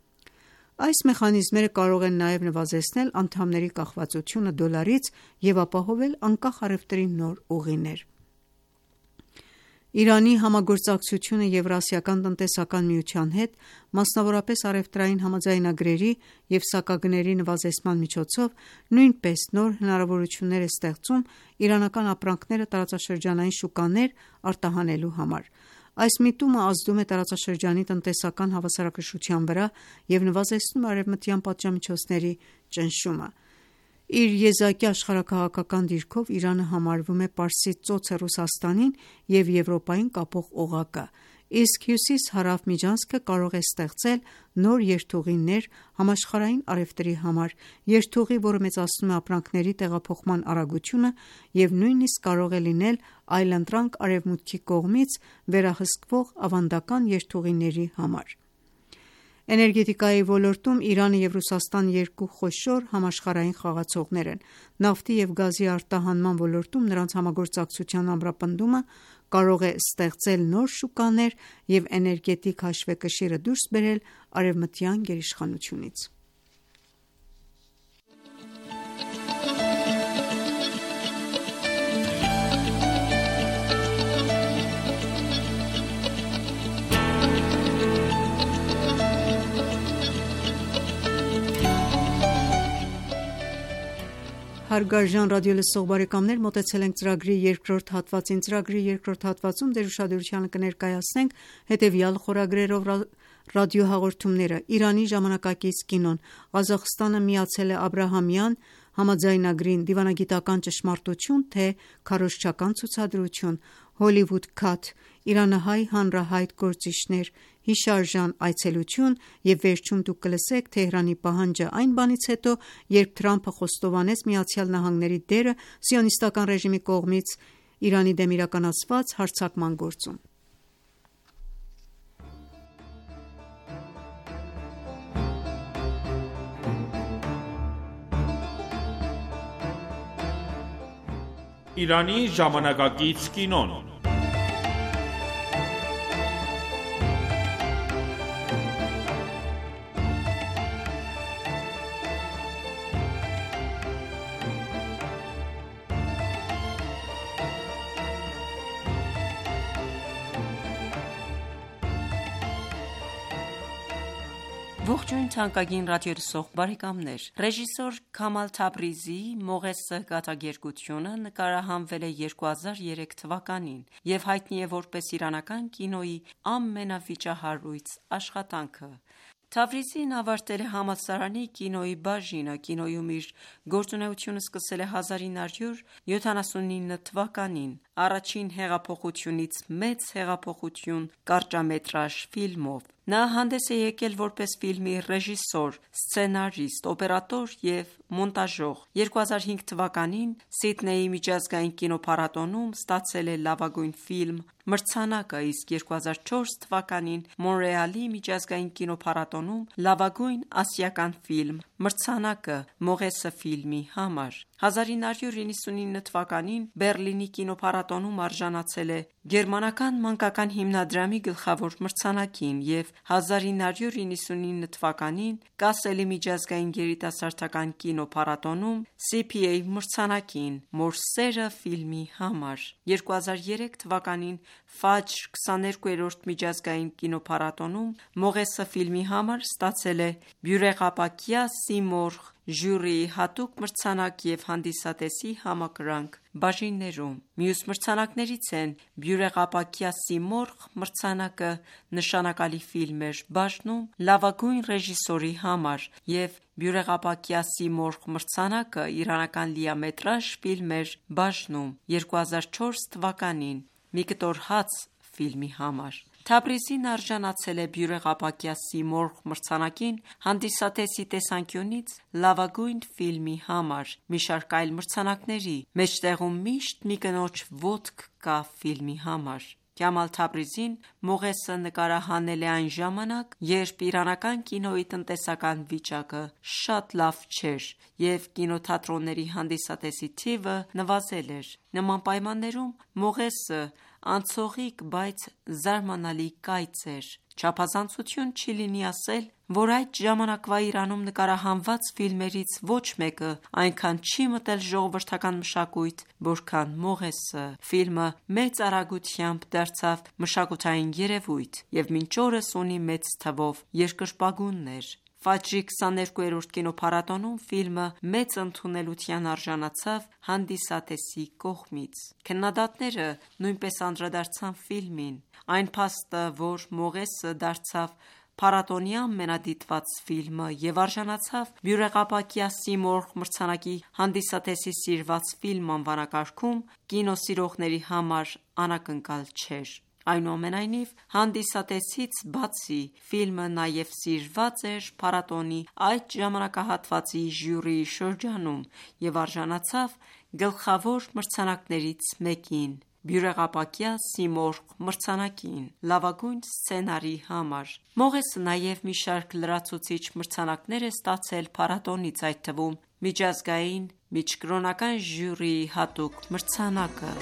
Այս մեխանիզմները կարող են նաև նվազեցնել անդամների կախվածությունը դոլարից և ապահովել անկախ առևտրի նոր ուղիներ։ Իրանի համագործակցությունը Եվրասիական տնտեսական միության հետ, մասնավորապես առևտրային համաձայնագրերի և սակագների նվազեցման միջոցով, նույնպես նոր հնարավորություններ է ստեղծում իրանական ապրանքները տարածաշրջանային շուկաներ արտահանելու համար։ Այս միտումը ազդում է տարածաշրջանի տնտեսական հավասարակշռության վրա և նվազեցնում է արևմտյան պատժամիջոցների ճնշումը։ Իր եզակի աշխարհաքաղաքական դիրքով Իրանը համարվում է Պարսից ծոցը Ռուսաստանին և Եվրոպային կապող օղակը, իսկ հյուսիս-հարավ միջանցքը կարող է ստեղծել նոր երթուղիներ համաշխարհային առևտրի համար, երթուղի, որը մեծացնում է ապրանքների տեղափոխման արագությունը և նույնիսկ կարող է լինել այլընտրանք Արևմուտքի կողմից վերահսկվող ավանդական երթուղիների համար։ Էներգետիկայի ոլորտում Իրանը և Ռուսաստանը երկու խոշոր համաշխարհային խաղացողներ են։ Նավթի և գազի արտահանման ոլորտում նրանց համագործակցության ամրապնդումը կարող է ստեղծել նոր շուկաներ և էներգետիկ հաշվեկշիռը դուրս բերել արևմտյան գերիշխանությունից։ Հարգարժան ռադիոլսող բարեկամներ, մոտեցել ենք ծրագրի երկրորդ հատվածին։ Ծրագրի երկրորդ հատվածում ձեր ուշադրությանը կներկայացնենք հետևյալ խորագրերով ռադիոհաղորդումները. Իրանի ժամանակակից կինոն, Ղազախստանը միացել է Աբրահամյան համաձայնագրին, դիվանագիտական ճշմարտություն, թե քարոզչական ցուցադրություն, Hollywood Cut, իրանահայ հանրահայտ գործիչներ, հիշարժան այցելություն և վերջում դուք կլսեք Թեհրանի պահանջը այն բանից հետո, երբ Թրամփը խոստովանեց ԱՄՆ-ի դերը սիոնիստական ռեժիմի կողմից Իրանի դեմ իրականացված հարձակման գործում։ Իրանի ժամանակակից կինոն։ Ողջույն թանկագին ռադիոլսող բարեկամներ։ Ռեժիսոր Քամալ Թաբրիզիի Մողեսը կատակերգությունը նկարահանվել է 2003 թվականին և հայտնի է որպես իրանական կինոյի ամենավիճահարույց աշխատանքը։ Թավրիզին ավարտել է համալսարանի կինոյի բաժինը, կինոյում իր գործունեությունը սկսել է 1979 թվականին, առաջին հեղափոխությունից մեծ հեղափոխություն կարճամետրաժ ֆիլմով։ Նա հանդես է եկել որպես ֆիլմի ռեժիսոր, սցենարիստ, օպերատոր և մոնտաժող։ 2005 թվականին Սիդնեյի միջազգային կինոփառատոնում ստացել է լավագույն ֆիլմ մրցանակը, իսկ 2004 թվականին Մոնրեալի միջազգային կինոփառատոնում լավագույն ասիական ֆիլմ մրցանակը Մողեսը ֆիլմի համար։ 1999 թվականին Բեռլինի կինոփառատոնում արժանացել է գերմանական մանկական հիմնադրամի գլխավոր մրցանակին և 1999 թվականին Կասելի միջազգային երիտասարդական կինոփառատոնում CPA մրցանակին Մոր սերը ֆիլմի համար։ 2003 թվականին Ֆաջր 22-րդ միջազգային կինոփառատոնում Մողեսը ֆիլմի համար ստացել է բյուրեղապակյա Սիմորղ ժյուրիի հատուկ մրցանակ և հանդիսատեսի համակրանք բաժիններում։ Մյուս մրցանակներից են բյուրեղապակյա Սիմորղ մրցանակը նշանակալի ֆիլմեր բաժնում լավագույն ռեժիսորի համար և բյուրեղապակյա Սիմորղ մրցանակը իրանական լիամետրաժ ֆիլմեր բաժնում 2004 թվականին Մի կտոր հաց ֆիլմի համար։ Թաբրիզին արժանացել է բյուրեղապակյա Սիմորղ մրցանակին հանդիսատեսի տեսանկյունից լավագույն ֆիլմի համար, մի շարք այլ մրցանակների, մեջտեղում միշտ մի կնոջ ոտք կա ֆիլմի համար։ Քամալ Թաբրիզին Մողեսը նկարահանել է այն ժամանակ, երբ իրանական կինոյի տնտեսական վիճակը շատ լավ չէր և կինոթատրոնների հանդիսատեսի թիվը նվազել էր։ Նման պայմաններում Մողեսը անցողիկ, բայց զարմանալի կայծ էր։ Չափազանցություն չի լինի ասել, որ այդ ժամանակվա Իրանում նկարահանված ֆիլմերից ոչ մեկը այնքան չի մտել ժողովրդական մշակույթ, որքան Մողեսը։ Ֆիլմը մեծ արագությամբ դարձավ մշակութային երևույթ և մինչ օրս ունի մեծ թվով երկրպագուններ։ Ֆաջրի 22-րդ կինոփառատոնում ֆիլմը մեծ ընդունելության արժանացավ հանդիսատեսի կողմից։ Քննադատները նույնպես անդրադարձան ֆիլմին։ Այն փաստը, որ Մողեսը դարձավ փառատոնի ամենադիտված ֆիլմը և արժանացավ բյուրեղապակյա Սիմորղ մրցանակի հանդիսատեսի սիրված ֆիլմ անվանակարգում, կինոսիրողների համար անակնկալ չէր։ Այնուամենայնիվ, հանդիսատեսից բացի ֆիլմը նաև սիրված էր փառատոնի այդ ժամանակահատվածի ժյուրիի շրջանում և արժանացավ գլխավոր մրցանակներից մեկին՝ բյուրեղապակյա Սիմորղ մրցանակին լավագույն սցենարի համար։ Մողեսը նաև մի շարք լրացուցիչ մրցանակներ է ստացել փառատոնից, այդ թվում միջազգային միջկրոնական ժյուրիի հատուկ մրցանակը։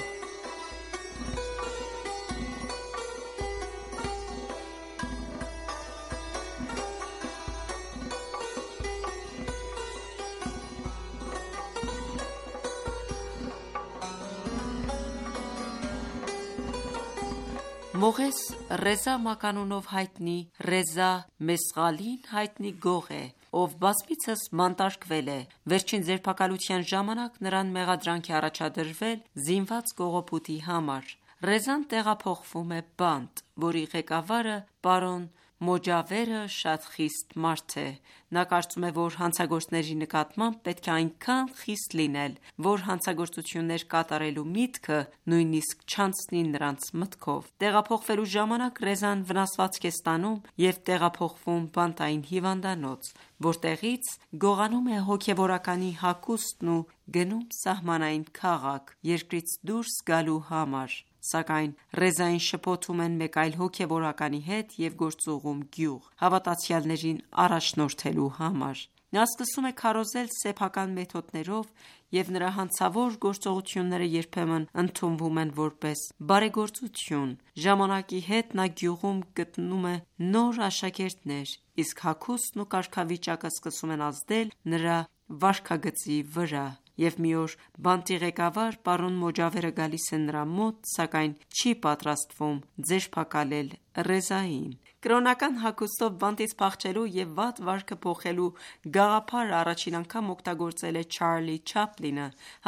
Մողես Ռեզա մականունով հայտնի Ռեզա Մեսղալին հայտնի գող է, ով բազմիցս բանտարկվել է։ Վերջին ձերբակալության ժամանակ նրան մեղադրանք է առաջադրվել զինված կողոպուտի համար։ Ռեզան տեղափոխվում է բանտ, որի ղեկավարը պարոն Մոջավերը շատ խիստ մարդ է։ Նա կարծում է, որ հանցագործների նկատմամբ պետք է այնքան խիստ լինել, որ հանցագործություններ կատարելու միտքը նույնիսկ չանցնի նրանց մտքով։ Տեղափոխվելու ժամանակ Ռեզան վնասվածք է ստանում և տեղափոխվում բանտային հիվանդանոց, որտեղից գողանում է հոգևորականի հագուստն ու գնում սահմանային քաղաք՝ երկրից դուրս գալու համար։ Սակայն Ռեզային շփոթում են մեկ այլ հոգևորականի հետ և գործուղում գյուղ՝ հավատացյալներին առաջնորդելու համար։ Նա սկսում է քարոզել սեփական մեթոդներով, և նրա հանցավոր գործողությունները երբեմն ընդունվում են որպես բարեգործություն։ Ժամանակի հետ նա գյուղում գտնում է նոր աշակերտներ, իսկ հագուստն ու կարգավիճակը սկսում են ազդել նրա վարքագծի վրա, և մի օր բանտի ղեկավար պարոն Մոջավերը գալիս է նրա մոտ, սակայն չի պատրաստվում ձերբակալել Ռեզային։ Կրոնական հագուստով բանտից փախչելու և վատ վարքը փոխելու գաղափարը առաջին անգամ օգտագործել է Չարլի Չապլինը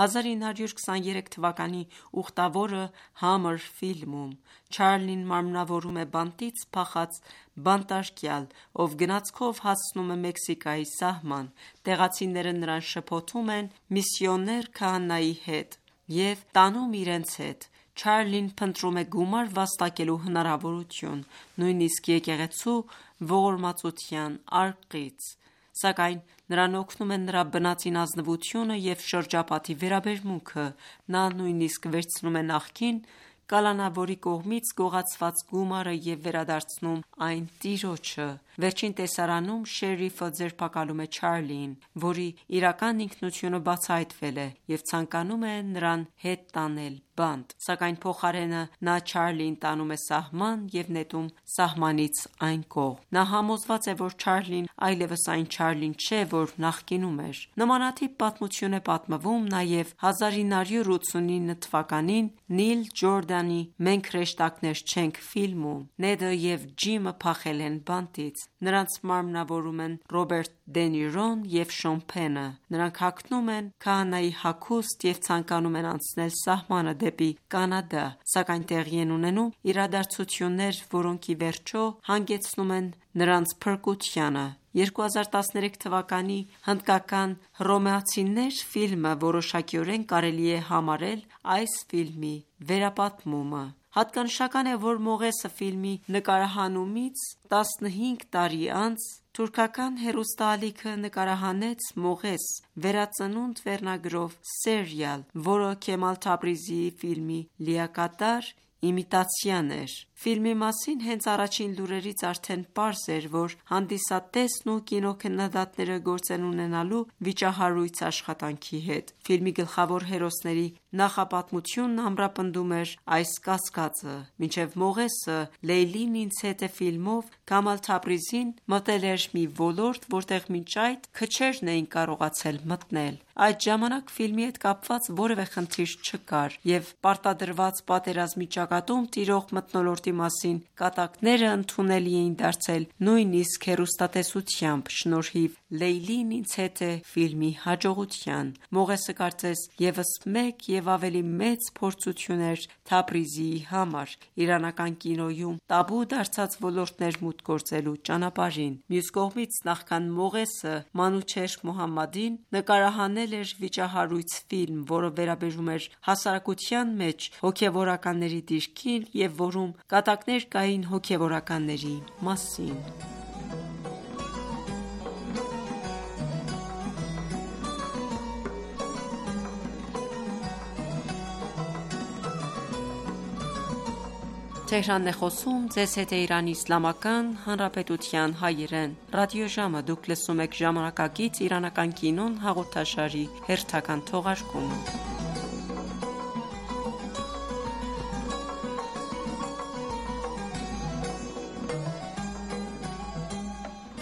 1923 թվականի ուխտավորը Համմեր ֆիլմում։ Չարլին մարմնավորում է բանտից փախած բանտարկյալ, ով գնացքով հասնում է Մեքսիկայի սահման։ Տեղացիները նրան շփոթում են միսիոներ քահանայի հետ և տանում իրենց հետ։ Չարլին փնտրում է գումար վաստակելու հնարավորություն, նույնիսկ եկեղեցու ողորմածության արկղից, սակայն նրան օգնում են նրա բնածին ազնվությունը և շրջապատի վերաբերմունքը։ Նա նույնիսկ վերցնում է նախկին կալանավորի կողմից գողացված գումարը և վերադարձնում այն տիրոջը։ Վերջին տեսարանում շերիֆը ձերբակալում է Չարլիին, որի իրական ինքնությունը բացահայտվել է, և ցանկանում է նրան հետ տանել բանտ, սակայն փոխարենը նա Չարլիին տանում է սահման և նետում սահմանից այն կողմ։ Նա համոզված է, որ Չարլին այլևս այն Չարլին չէ, որ նախկինում էր։ Նմանատիպ պատմություն է պատմվում նաև 1989 թվականին Նիլ Ջորդանի «Մենք հրեշտակներ չենք» ֆիլմում։ Նեդը և Ջիմը փախել են բանտից։ Նրանց մարմնավորում են Ռոբերտ Դե Նիրոն և Շոն Փենը։ Նրանք հագնում են քահանայի հագուստ և ցանկանում են անցնել սահմանը դեպի Կանադա, սակայն տեղի են ունենում իրադարձություններ, որոնք ի վերջո հանգեցնում են նրանց փրկությանը։ 2013 թվականի հնդկական «Հռոմեացիներ» ֆիլմը որոշակիորեն կարելի է համարել այս ֆիլմի վերապատմումը։ Հատկանշական է, որ Մողեսը ֆիլմի նկարահանումից 15 տարի անց թուրքական հեռուստաալիքը նկարահանեց «Մողես. Վերածնունդ» վերնագրով սերիալ, որը Քեմալ Թաբրիզիի ֆիլմի լիակատար իմիտացիան էր։ Ֆիլմի մասին հենց առաջին լուրերից արդեն պարզ էր, որ հանդիսատեսն ու կինոքննադատները գործ են ունենալու վիճահարույց աշխատանքի հետ։ Ֆիլմի գլխավոր հերոսների նախապատմությունն ամրապնդում էր այս կասկածը։ Մինչև Մողեսը «Լեյլին ինձ հետ է» ֆիլմով Քամալ Թաբրիզին մտել էր մի ոլորտ, որտեղ մինչ այդ քչերն էին կարողացել մտնել։ Այդ ժամանակ ֆիլմի հետ կապված որևէ խնդիր չկար, և պարտադրված պատերազմի ճակատում տիրող մթնոլորտի մասին կատակները ընդունելի էին դարձել նույնիսկ հեռուստատեսությամբ՝ շնորհիվ «Լեյլին ինձ հետ է» ֆիլմի հաջողության։ Մողեսը կարծես ևս մեկ և ավելի մեծ փորձություն էր Թաբրիզիի համար՝ իրանական կինոյում տաբու դարձած ոլորտներ մուտք գործելու ճանապարհին։ Մյուս կողմից, նախքան Մողեսը Մանուչեհր Մոհամմադին նկարահանել էր վիճահարույց ֆիլմ, որը վերաբերում էր հասարակության մեջ հոգևորականների դիրքին և որում կատակներ կային հոգևորականների մասին։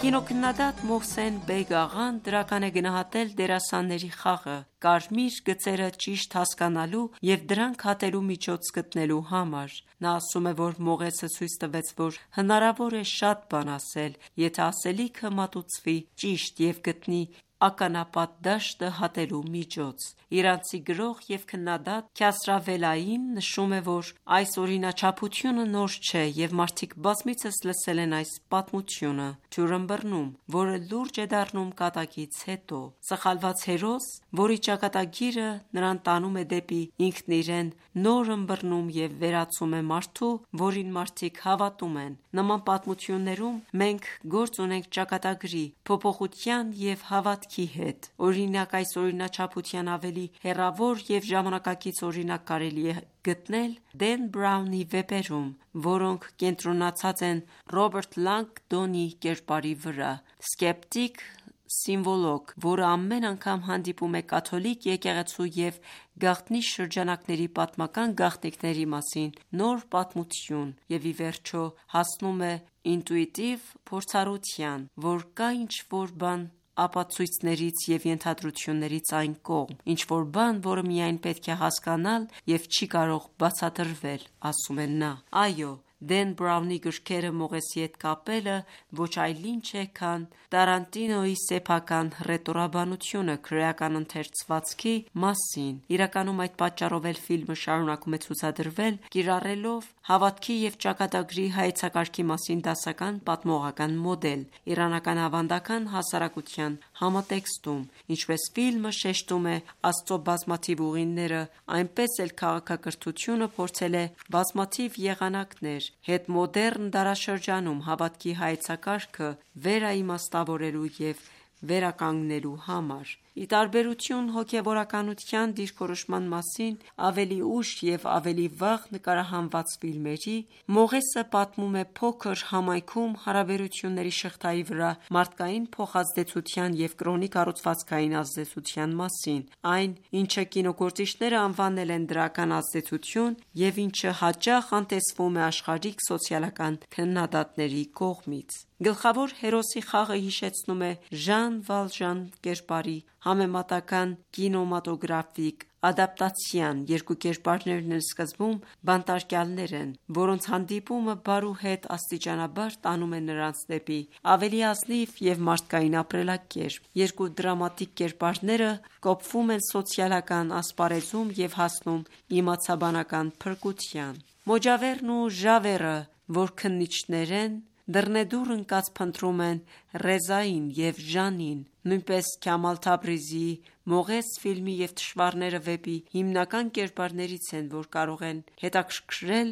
Կինոքննադատ Մոհսեն Բեգ աղան դրական է գնահատել դերասանների խաղը, կարմիր գծերը ճիշտ հասկանալու և դրանք հատելու միջոց գտնելու համար: Նա ասում է, որ Մողեսը ցույց տվեց, որ հնարավոր է շատ բան ասել, եթե ասելիքը մատուցվի ճիշտ և գտնի ականապատ դաշտը հատելու միջոց: Իրանցի գրող և քննադատ Քասրավելային նշում է, որ այս օրինաչափությունը նոր չէ և մարդիկ բազմիցս լսել են այս պատմությունը. «Թյուրըմբռնում, որը լուրջ է դառնում կատակից հետո»: Սխալված հերոս, որի ճակատագիրը նրան տանում է դեպի ինքն իրեն, նոր ըմբռնում և վերացում է մարդու, որին մարդիկ հավատում են: Նման պատմություններում մենք գործ ունենք ճակատագրի, փոփոխության և հավատքի հետ: Օրինակ, այս օրինաչափության ավելի հեռավոր և ժամանակակից օրինակ կարելի է գտնել Դեն Բրաունի վեպերում, որոնք կենտրոնացած են Ռոբերտ Լանգդոնի կերպարի վրա: Սկեպտիկ սիմվոլոգ, որը ամեն անգամ հանդիպում է կաթոլիկ եկեղեցու և գաղտնի շրջանակների պատմական գաղտնիքների մասին նոր պատմություն և ի վերջո հասնում է ինտուիտիվ փորձառության, որ կա ինչ-որ բան ապացույցներից և ենթադրություններից այն կողմ, ինչ-որ բան, որը միայն պետք է հասկանալ և չի կարող բացատրվել: Ասում է նա. «Այո, Դեն Բրաունի գրքերը Մողեսի հետ կապելը ոչ այլ ինչ է, քան Տարանտինոյի սեփական հռետորաբանությունը քրեական ընթերցվածքի մասին: Իրականում այդ պատճառով էլ ֆիլմը շարունակում է ցուցադրվել՝ կիրառելով հավատքի և ճակատագրի հայեցակարգի մասին դասական պատմողական մոդել՝ իրանական ավանդական հասարակության համատեքստում: Ինչպես ֆիլմը շեշտում է Աստծո բազմաթիվ ուղիները, այնպես էլ քաղաքակրթությունը փորձել է բազմաթիվ եղանակներ հետմոդեռն դարաշրջանում հավատքի հայեցակարգը վերաիմաստավորելու և վերականգնելու համար: Ի տարբերություն հոգևորականության դիրքորոշման մասին ավելի ուշ և ավելի վաղ նկարահանված ֆիլմերի, Մողեսը պատմում է փոքր համայնքում հարաբերությունների շղթայի վրա մարդկային փոխազդեցության և կրոնի կառուցվածքային ազդեցության մասին: Այն, ինչը կինոգործիչները անվանել են դրական ազդեցություն և ինչը հաճախ անտեսվում է աշխարհիկ սոցիալական քննադատների կողմից: Գլխավոր հերոսի խաղը հիշեցնում է Ժան Վալժան կերպարի համեմատական կինեմատոգրաֆիկ ադապտացիան: Երկու կերպարներն էլ սկզբում բանտարկյալներ են, որոնց հանդիպումը բարու հետ աստիճանաբար տանում է նրանց դեպի ավելի ազնիվ և մարդկային ապրելակերպ: Երկու դրամատիկ կերպարները կոփվում են սոցիալական ասպարեզում և հասնում իմացաբանական փրկության: Մոջավերն ու Ժավերը, որ քննիչներ են, դռնեդուռ ընկած փնտրում են Ռեզային և Ժանին: Նույնպես Քամալ Թաբրիզիի «Մողես» ֆիլմի և «Թշվառները» վեպի հիմնական կերպարներից են, որ կարող են հետաքրքրել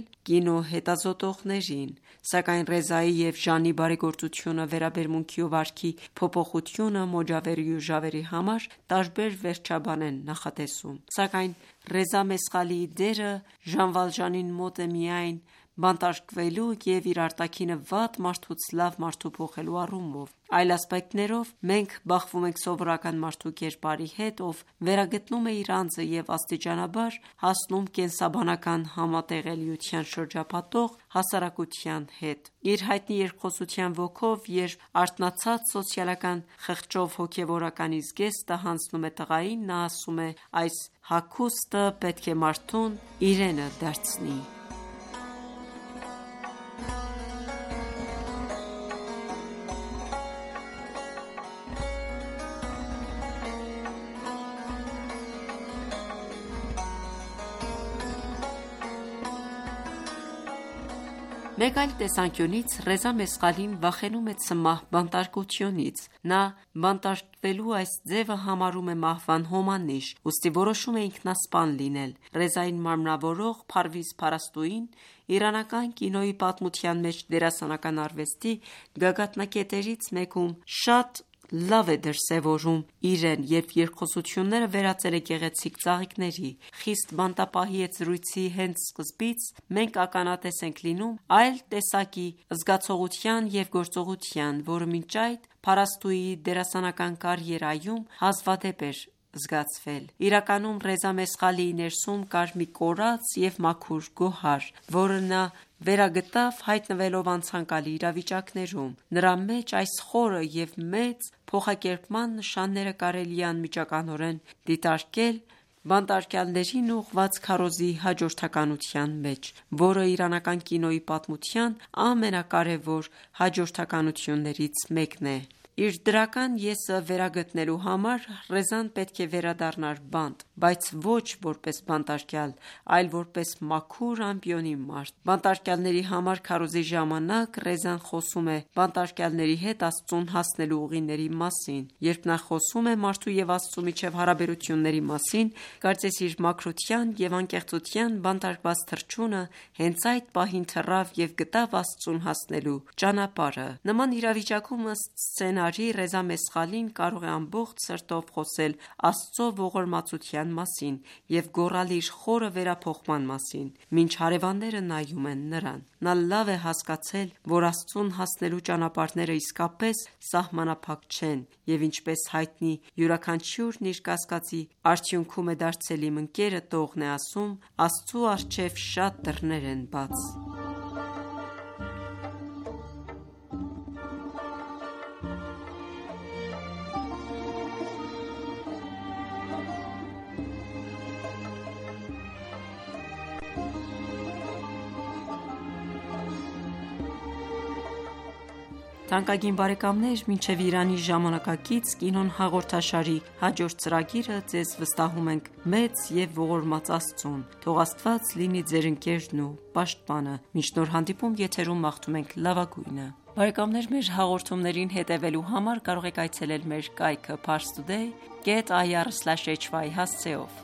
կինոհետազոտողներին: Սակայն Ռեզայի և Ժանի բարեգործությունը, վերաբերմունքի ու վարքի փոփոխությունը Մոջավերի ու Ժավերի համար տարբեր վերջաբան են նախատեսում: Սակայն Ռեզա Մեսխալիի դերը Ժան Վալժանին մոտ է միայն բանտարկվելու և իր արտաքինը վատ մարդուց լավ մարդու փոխելու առումով: Այլ ասպեկտներով մենք բախվում ենք սովորական մարդու կերպարի հետ, ով վերագտնում է իր անձը և աստիճանաբար հասնում կենսաբանական համատեղելիության շրջապատող հասարակության հետ: Իր հայտնի երկխոսության ոգով, երբ արթնացած սոցիալական խղճով հոգևորականի զգեստը հանձնում է տղային, նա ասում է. «Այս հագուստը պետք է մարդուն իրենը դարձնի»: Մեկ այլ տեսանկյունից Ռեզա Մեսխալին վախենում է ցմահ բանտարկությունից: Նա բանտարկվելու այս ձևը համարում է մահվան հոմանիշ, ուստի որոշում է ինքնասպան լինել: Ռեզային մարմնավորող Փարվիզ Փարաստուին իրանական կինոյի պատմության մեջ դերասանական արվեստի գագաթնակետերից մեկում շատ լավ է դրսևորում իրեն և երկխոսությունները վերածել է գեղեցիկ ծաղիկների: Խիստ բանտապահի այդ զրույցի հենց սկզբից մենք ականատես ենք լինում այլ տեսակի զգացողության և գործողության, որը մինչ այդ Փարաստուիի դերասանական կարիերայում հազվադեպ էր զգացվել։ Իրականում Ռեզա Մեսխալիի ներսում կար մի կորած և մաքուր գոհար, որը նա վերագտավ հայտնվելով անցանկալի իրավիճակներում։ Նրա մեջ այս խորը և մեծ փոխակերպման նշանները կարելի է անմիջականորեն դիտարկել բանտարկյալներին ուղղված քարոզի հաջորդականության մեջ, որը իրանական կինոյի պատմության ամենակարևոր հաջորդականություններից մեկն է։ Իր դրական եսը վերագտնելու համար Ռեզան պետք է վերադառնար բանտ, բայց ոչ որպես բանտարկյալ, այլ որպես մաքուր ամպիոնի մարդ։ Բանտարկյալների համար քարոզի ժամանակ Ռեզան խոսում է բանտարկյալների հետ Աստծուն հասնելու ուղիների մասին։ Երբ նա խոսում է մարդու և Աստծու միջև հարաբերությունների մասին, կարծես իր մաքրության և անկեղծության բանտարկված թռչունը հենց այդ պահին թռավ և գտավ Աստծուն հասնելու ճանապարհը։ Նման իրավիճակում, ըստ սցենարի, Ռեզա Մեսխալին կարող է ամբողջ սրտով խոսել Աստծո ողորմածության մասին և գոռալ իր խորը վերափոխման մասին, մինչ հարևանները նայում են նրան։ Նա լավ է հասկացել, որ Աստծուն հասնելու ճանապարհները իսկապես սահմանափակ չեն, և ինչպես հայտնի յուրաքանչյուրն իր կասկածի արդյունքում է դարձել իմ ընկերը տողն է ասում, Աստծու առջև շատ դռներ են բաց։ Թանկագին բարեկամներ, մինչև Իրանի ժամանակակից կինոն հաղորդաշարի հաջորդ ծրագիրը ձեզ վստահում ենք մեծ և ողորմած Աստծուն։ Թող Աստված լինի ձեր ընկերն ու պաշտպանը։ Մինչ նոր հանդիպում եթերում մաղթում ենք լավագույնը։ Բարեկամներ, մեր հաղորդումներին հետևելու համար կարող եք այցելել մեր կայքը parstoday.ir/hy հասցեով։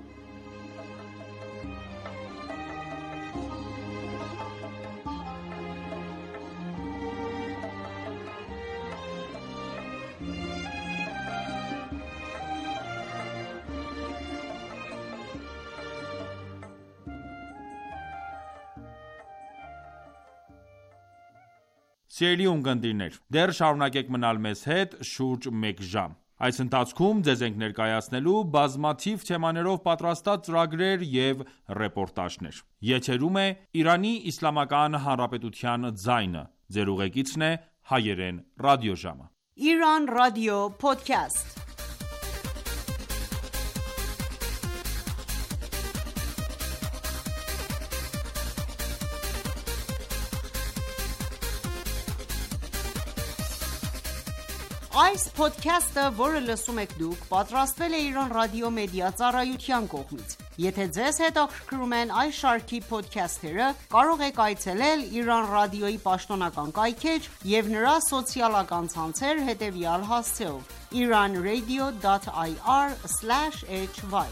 Սիրելի ունկնդիրներ, դեռ շարունակեք մնալ մեզ հետ շուրջ մեկ ժամ։ Այս ընթացքում ձեզ ենք ներկայացնելու բազմաթիվ թեմաներով պատրաստած ծրագրեր և ռեպորտաժներ։ Եթերում է Իրանի Իսլամական Հանրապետության ձայնը։ Ձեր ուղեկիցն է Հայերեն ռադիոժամը։ Iran Radio Podcast. Այս podcast-ը, որը լսում եք դուք, պատրաստվել է Iran Radio Media ծառայության կողմից։ Եթե ձեզ հետաքրքրում են այս շարքի podcast-երը, կարող եք այցելել Iran Radio-ի պաշտոնական կայքէջ և նրա սոցիալական ցանցեր հետևյալ հասցեով՝ iranradio.ir/hy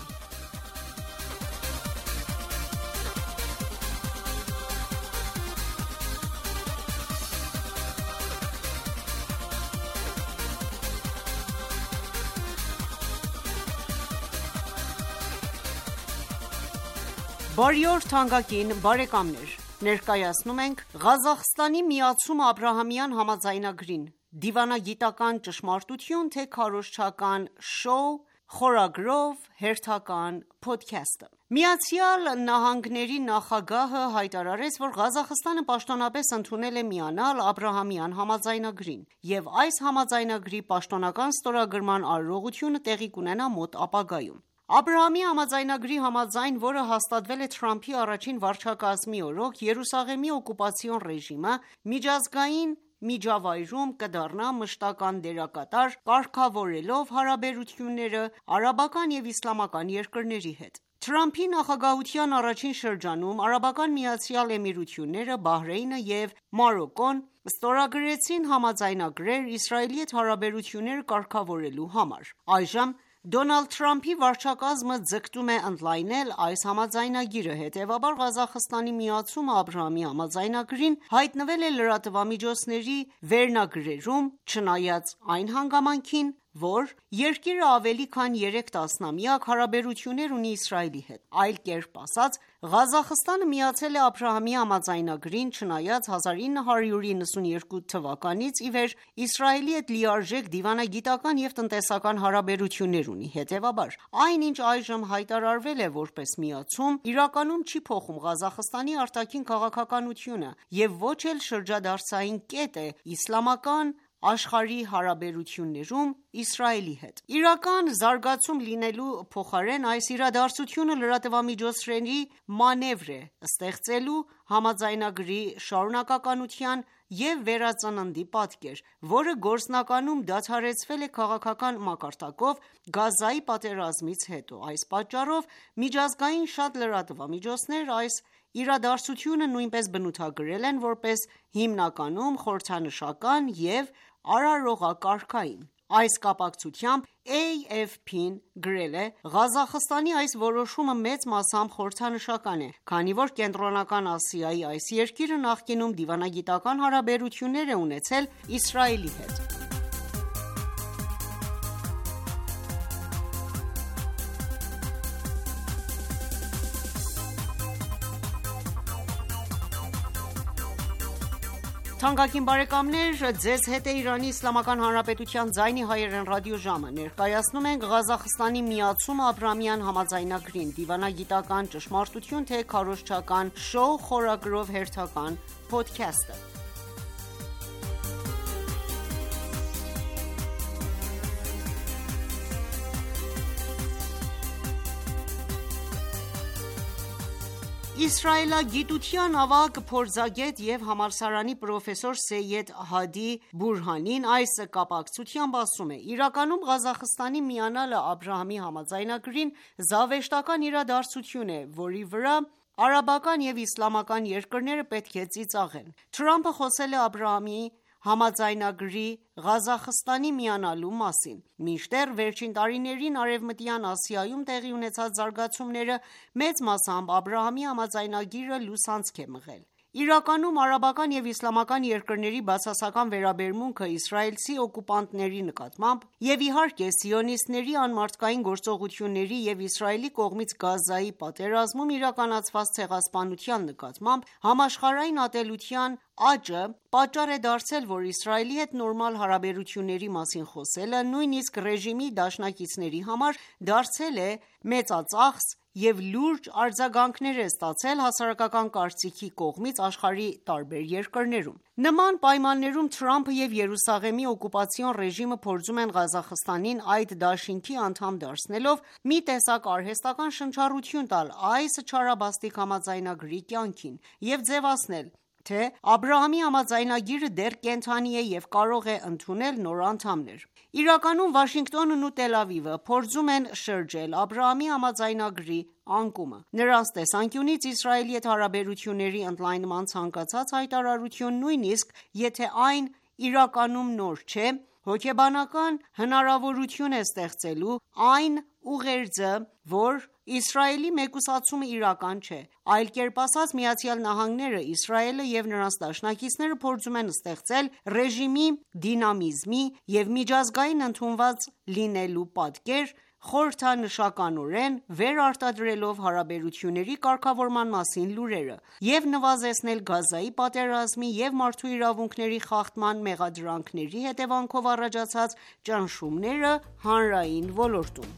Բարի օր թանկագին բարեկամներ, ներկայացնում ենք Ղազախստանի միացումը Աբրահամյան համաձայնագրին, դիվանագիտական ճշմարտություն թե քարոզչական շոու խորագրով հերթական փոդքասթը։ Միացյալ Նահանգների նախագահը հայտարարեց, որ Ղազախստանը պաշտոնապես ընդունել է միանալ Աբրահամյան համաձայնագրին, և այս համաձայնագրի պաշտոնական ստորագրման արարողությունը տեղի կունենա մոտ ապագայում։ Աբրահամի համաձայնագրի համաձայն, որը հաստատվել է Թրամփի առաջին վարչակազմի օրոք, Երուսաղեմի օկուպացիոն ռեժիմը միջազգային միջավայրում կդառնա մշտական դերակատար, կարգավորելով հարաբերությունները արաբական և իսլամական երկրների հետ։ Թրամփի նախագահության առաջին շրջանում Արաբական Միացյալ Էմիրությունները, Բահրեյնը և Մարոկկոն ստորագրեցին համաձայնագրեր Իսրայելի հետ հարաբերությունները կարգավորելու համար։ Այժմ Դոնալդ Թրամփի վարչակազմը ձգտում է ընդլայնել այս համաձայնագիրը, հետևաբար Ղազախստանի միացումը Աբրահամի համաձայնագրին հայտնվել է լրատվամիջոցների վերնագրերում, չնայած այն հանգամանքին, որ երկիրը ավելի քան 3 տասնամյակ հարաբերություններ ունի Իսրայելի հետ։ Այլ կերպ ասած, Ղազախստանը միացել է Աբրահամի համաձայնագրին, չնայած 1992 թվականից ի վեր Իսրայելի հետ լիարժեք դիվանագիտական և տնտեսական հարաբերություններ ունի։ Հետևաբար, այն ինչ այժմ հայտարարվել է որպես միացում, իրականում չի փոխում Ղազախստանի արտաքին քաղաքականությունը և ոչ էլ շրջադարձային կետ է իսլամական աշխարհի հարաբերություններում Իսրայելի հետ։ Իրական զարգացում լինելու փոխարեն այս իրադարձությունը լրատվամիջոցների մանևր է ստեղծելու համաձայնագրի շարունակականության և վերածննդի պատկեր, որը գործնականում դադարեցվել է քաղաքական մակարդակով Գազայի պատերազմից հետո։ Այս պատճառով միջազգային շատ լրատվամիջոցներ այս իրադարձությունը նույնպես բնութագրել են որպես հիմնականում խորհրդանշական և արարողակարգային։ Այս կապակցությամբ AFP-ն գրել է. Ղազախստանի այս որոշումը մեծ մասամբ խորհրդանշական է, քանի որ Կենտրոնական Ասիայի այս երկիրը նախկինում դիվանագիտական հարաբերություններ է ունեցել Իսրայելի հետ։ Թանկագին բարեկամներ, ձեզ հետ է Իրանի Իսլամական Հանրապետության ձայնի հայերեն ռադիոժամը։ Ներկայացնում ենք Ղազախստանի միացումը Աբրահամյան համաձայնագրին, դիվանագիտական ճշմարտություն թե քարոզչական շոու խորագրով հերթական փոդքասթը։ Իսրայելագիտության ավագ փորձագետ և համալսարանի պրոֆեսոր Սեյեդ Հադի Բուրհանին այս կապակցությամբ ասում է. իրականում Ղազախստանի միանալը Աբրահամի համաձայնագրին զավեշտական իրադարձություն է, որի վրա արաբական և իսլամական երկրները պետք է ծիծաղեն։ Թրամփը խոսել է Աբրահամի համաձայնագրի Ղազախստանի միանալու մասին, մինչդեռ վերջին տարիներին Արևմտյան Ասիայում տեղի ունեցած զարգացումները մեծ մասամբ Աբրահամի համաձայնագիրը լուսանցք է մղել։ Իրականում արաբական և իսլամական երկրների բացասական վերաբերմունքը իսրայելցի օկուպանտների նկատմամբ և իհարկե սիոնիստների անմարդկային գործողությունների և Իսրայելի կողմից Գազայի պատերազմում իրականացված ցեղասպանության նկատմամբ համաշխարհային ատելության աճը պատճառ է դարձել, որ Իսրայելի հետ նորմալ հարաբերությունների մասին խոսելը նույնիսկ ռեժիմի դաշնակիցների համար դարձել է մեծածախս և լուրջ արձագանքներ է ստացել հասարակական կարծիքի կողմից աշխարհի տարբեր երկրներում։ Նման պայմաններում Թրամփը և Երուսաղեմի օկուպացիոն ռեժիմը փորձում են Ղազախստանին այդ դաշինքի անդամ դարձնելով մի տեսակ արհեստական շնչառություն տալ այս չարաբաստիկ համաձայնագրի կյանքին և ձևացնել, թե Աբրահամի համաձայնագիրը դեռ կենդանի է և կարող է ընդունել նոր անդամներ։ Իրականում Վաշինգտոնն ու Տել Ավիվը փորձում են շրջել Աբրահամի համաձայնագրի անկումը։ Նրանց տեսանկյունից Իսրայելի հետ հարաբերությունների ընդլայնման ցանկացած հայտարարություն, նույնիսկ եթե այն իրականում նոր չէ, հոգեբանական հնարավորություն է ստեղծելու այն ուղերձը, որ Իսրայելի մեկուսացումը իրական չէ։ Այլ կերպ ասած, ԱՄՆ-ը, Իսրայելը և նրանց դաշնակիցները փորձում են ստեղծել ռեժիմի դինամիզմի և միջազգային ընդունված լինելու պատկեր, խորհրդանշականորեն վերարտադրելով հարաբերությունների կարգավորման մասին լուրերը և նվազեցնել Գազայի պատերազմի և մարդու իրավունքների խախտման մեղադրանքների հետևանքով առաջացած ճնշումները հանրային ոլորտում։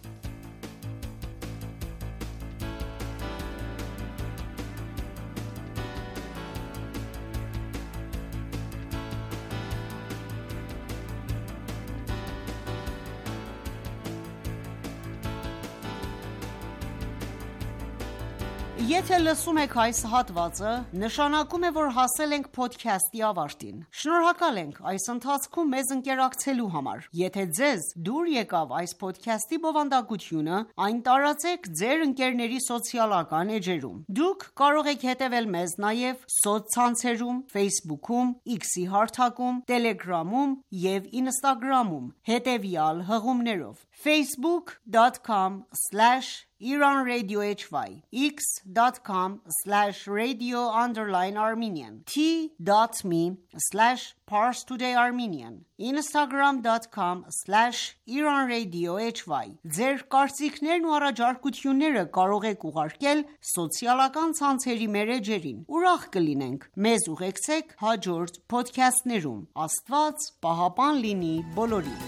Եթե լսում եք այս հատվածը, նշանակում է, որ հասել ենք փոդքասթի ավարտին։ Շնորհակալ ենք այս ընթացքում մեզ ընկերակցելու համար։ Եթե ձեզ դուր եկավ այս փոդքասթի բովանդակությունը, այն տարածեք ձեր ընկերների սոցիալական էջերում։ Դուք կարող եք հետևել մեզ նաև սոցցանցերում, Facebook-ում, X-ի հարթակում, Telegram-ում և Instagram-ում հետևյալ հղումներով: Facebook.com/ Iran Radio HY, x.com/radio_Armenian, t.me/ParsTodayArmenian, instagram.com/IranRadioHY. Ձեր կարծիքներն ու առաջարկությունները կարող եք ուղարկել սոցիալական ցանցերի մեր էջերին։ Ուրախ կլինենք մեզ ուղեկցեք հաջորդ փոդքասթներում։ Աստված պահապան լինի բոլորին։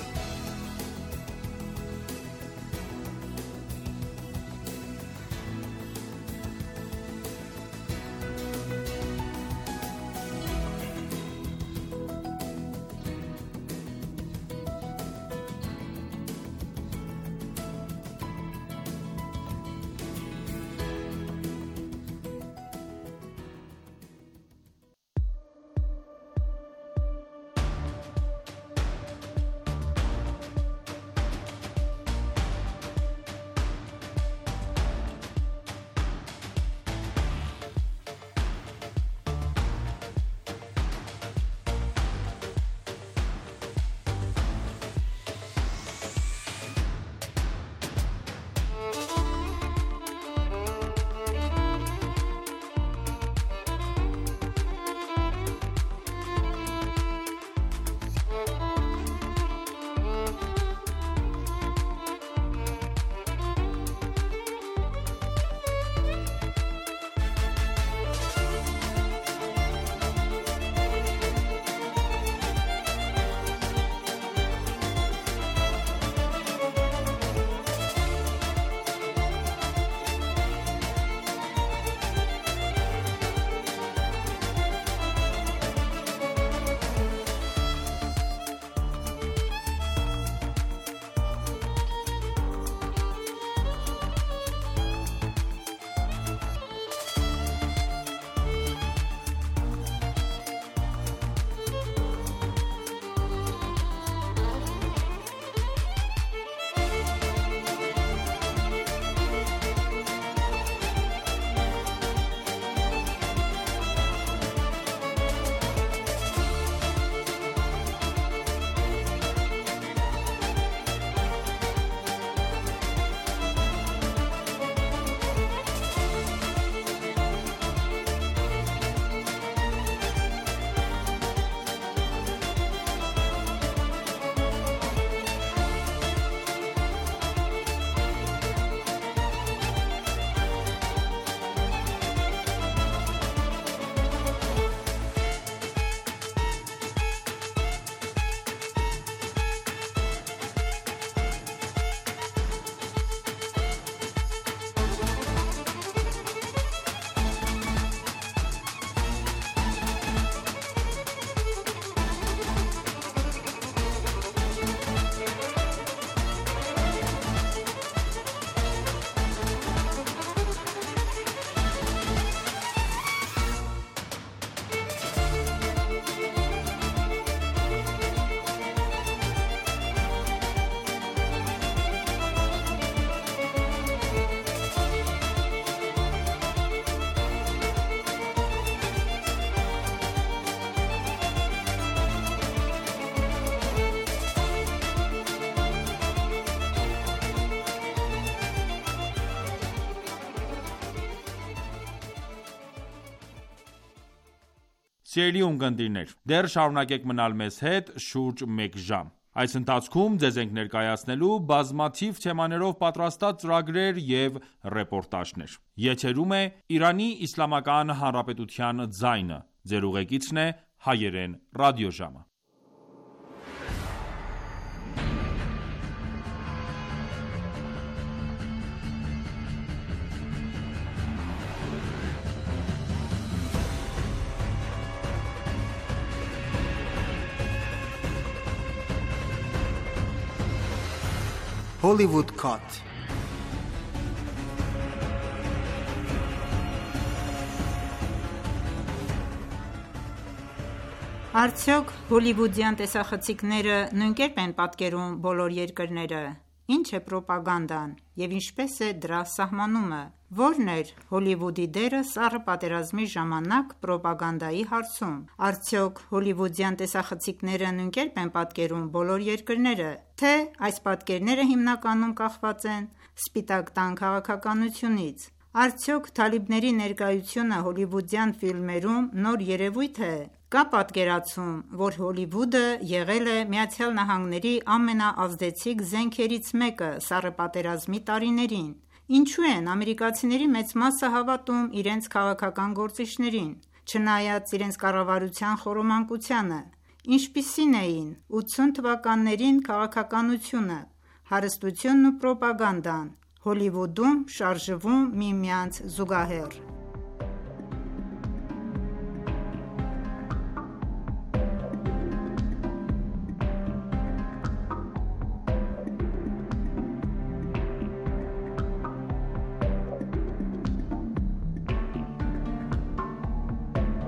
Սիրելի ունկնդիրներ, դեռ շարունակեք մնալ մեզ հետ շուրջ մեկ ժամ։ Այս ընթացքում ձեզ ենք ներկայացնելու բազմաթիվ թեմաներով պատրաստած ծրագրեր և ռեպորտաժներ։ Եթերում է Իրանի Իսլամական Հանրապետության ձայնը։ Ձեր ուղեկիցն է հայերեն ռադիոժամը։ Hollywood Cut. Արդյոք հոլիվուդյան տեսախցիկները նույն կերպ են պատկերում բոլոր երկրները։ Ինչ է պրոպագանդան և ինչպես է դրա սահմանումը: Ո՞րն էր Հոլիվուդի դերը Սառը պատերազմի ժամանակ պրոպագանդայի հարցում: Արդյոք հոլիվուդյան տեսախցիկները նույն կերպ են պատկերում բոլոր երկրները, թե՞ այս պատկերները հիմնականում կախված են Սպիտակ տան քաղաքականությունից: Արդյոք թալիբների ներկայությունը հոլիվուդյան ֆիլմերում նոր երևույթ է: Կա՞ պատկերացում, որ Հոլիվուդը եղել է ԱՄՆ-ի ամենաազդեցիկ զենքերից մեկը Սառը պատերազմի տարիներին: Ինչու են ամերիկացիների մեծ մասը հավատում իրենց քաղաքական գործիչներին, չնայած իրենց կառավարության խորոմանկությանը: Ինչպիսի՞ն էին 80 թվականներին քաղաքականությունը, հարստությունն ու պրոպագանդան, Հոլիվուդում շարժվում միմյանց զուգահեռ: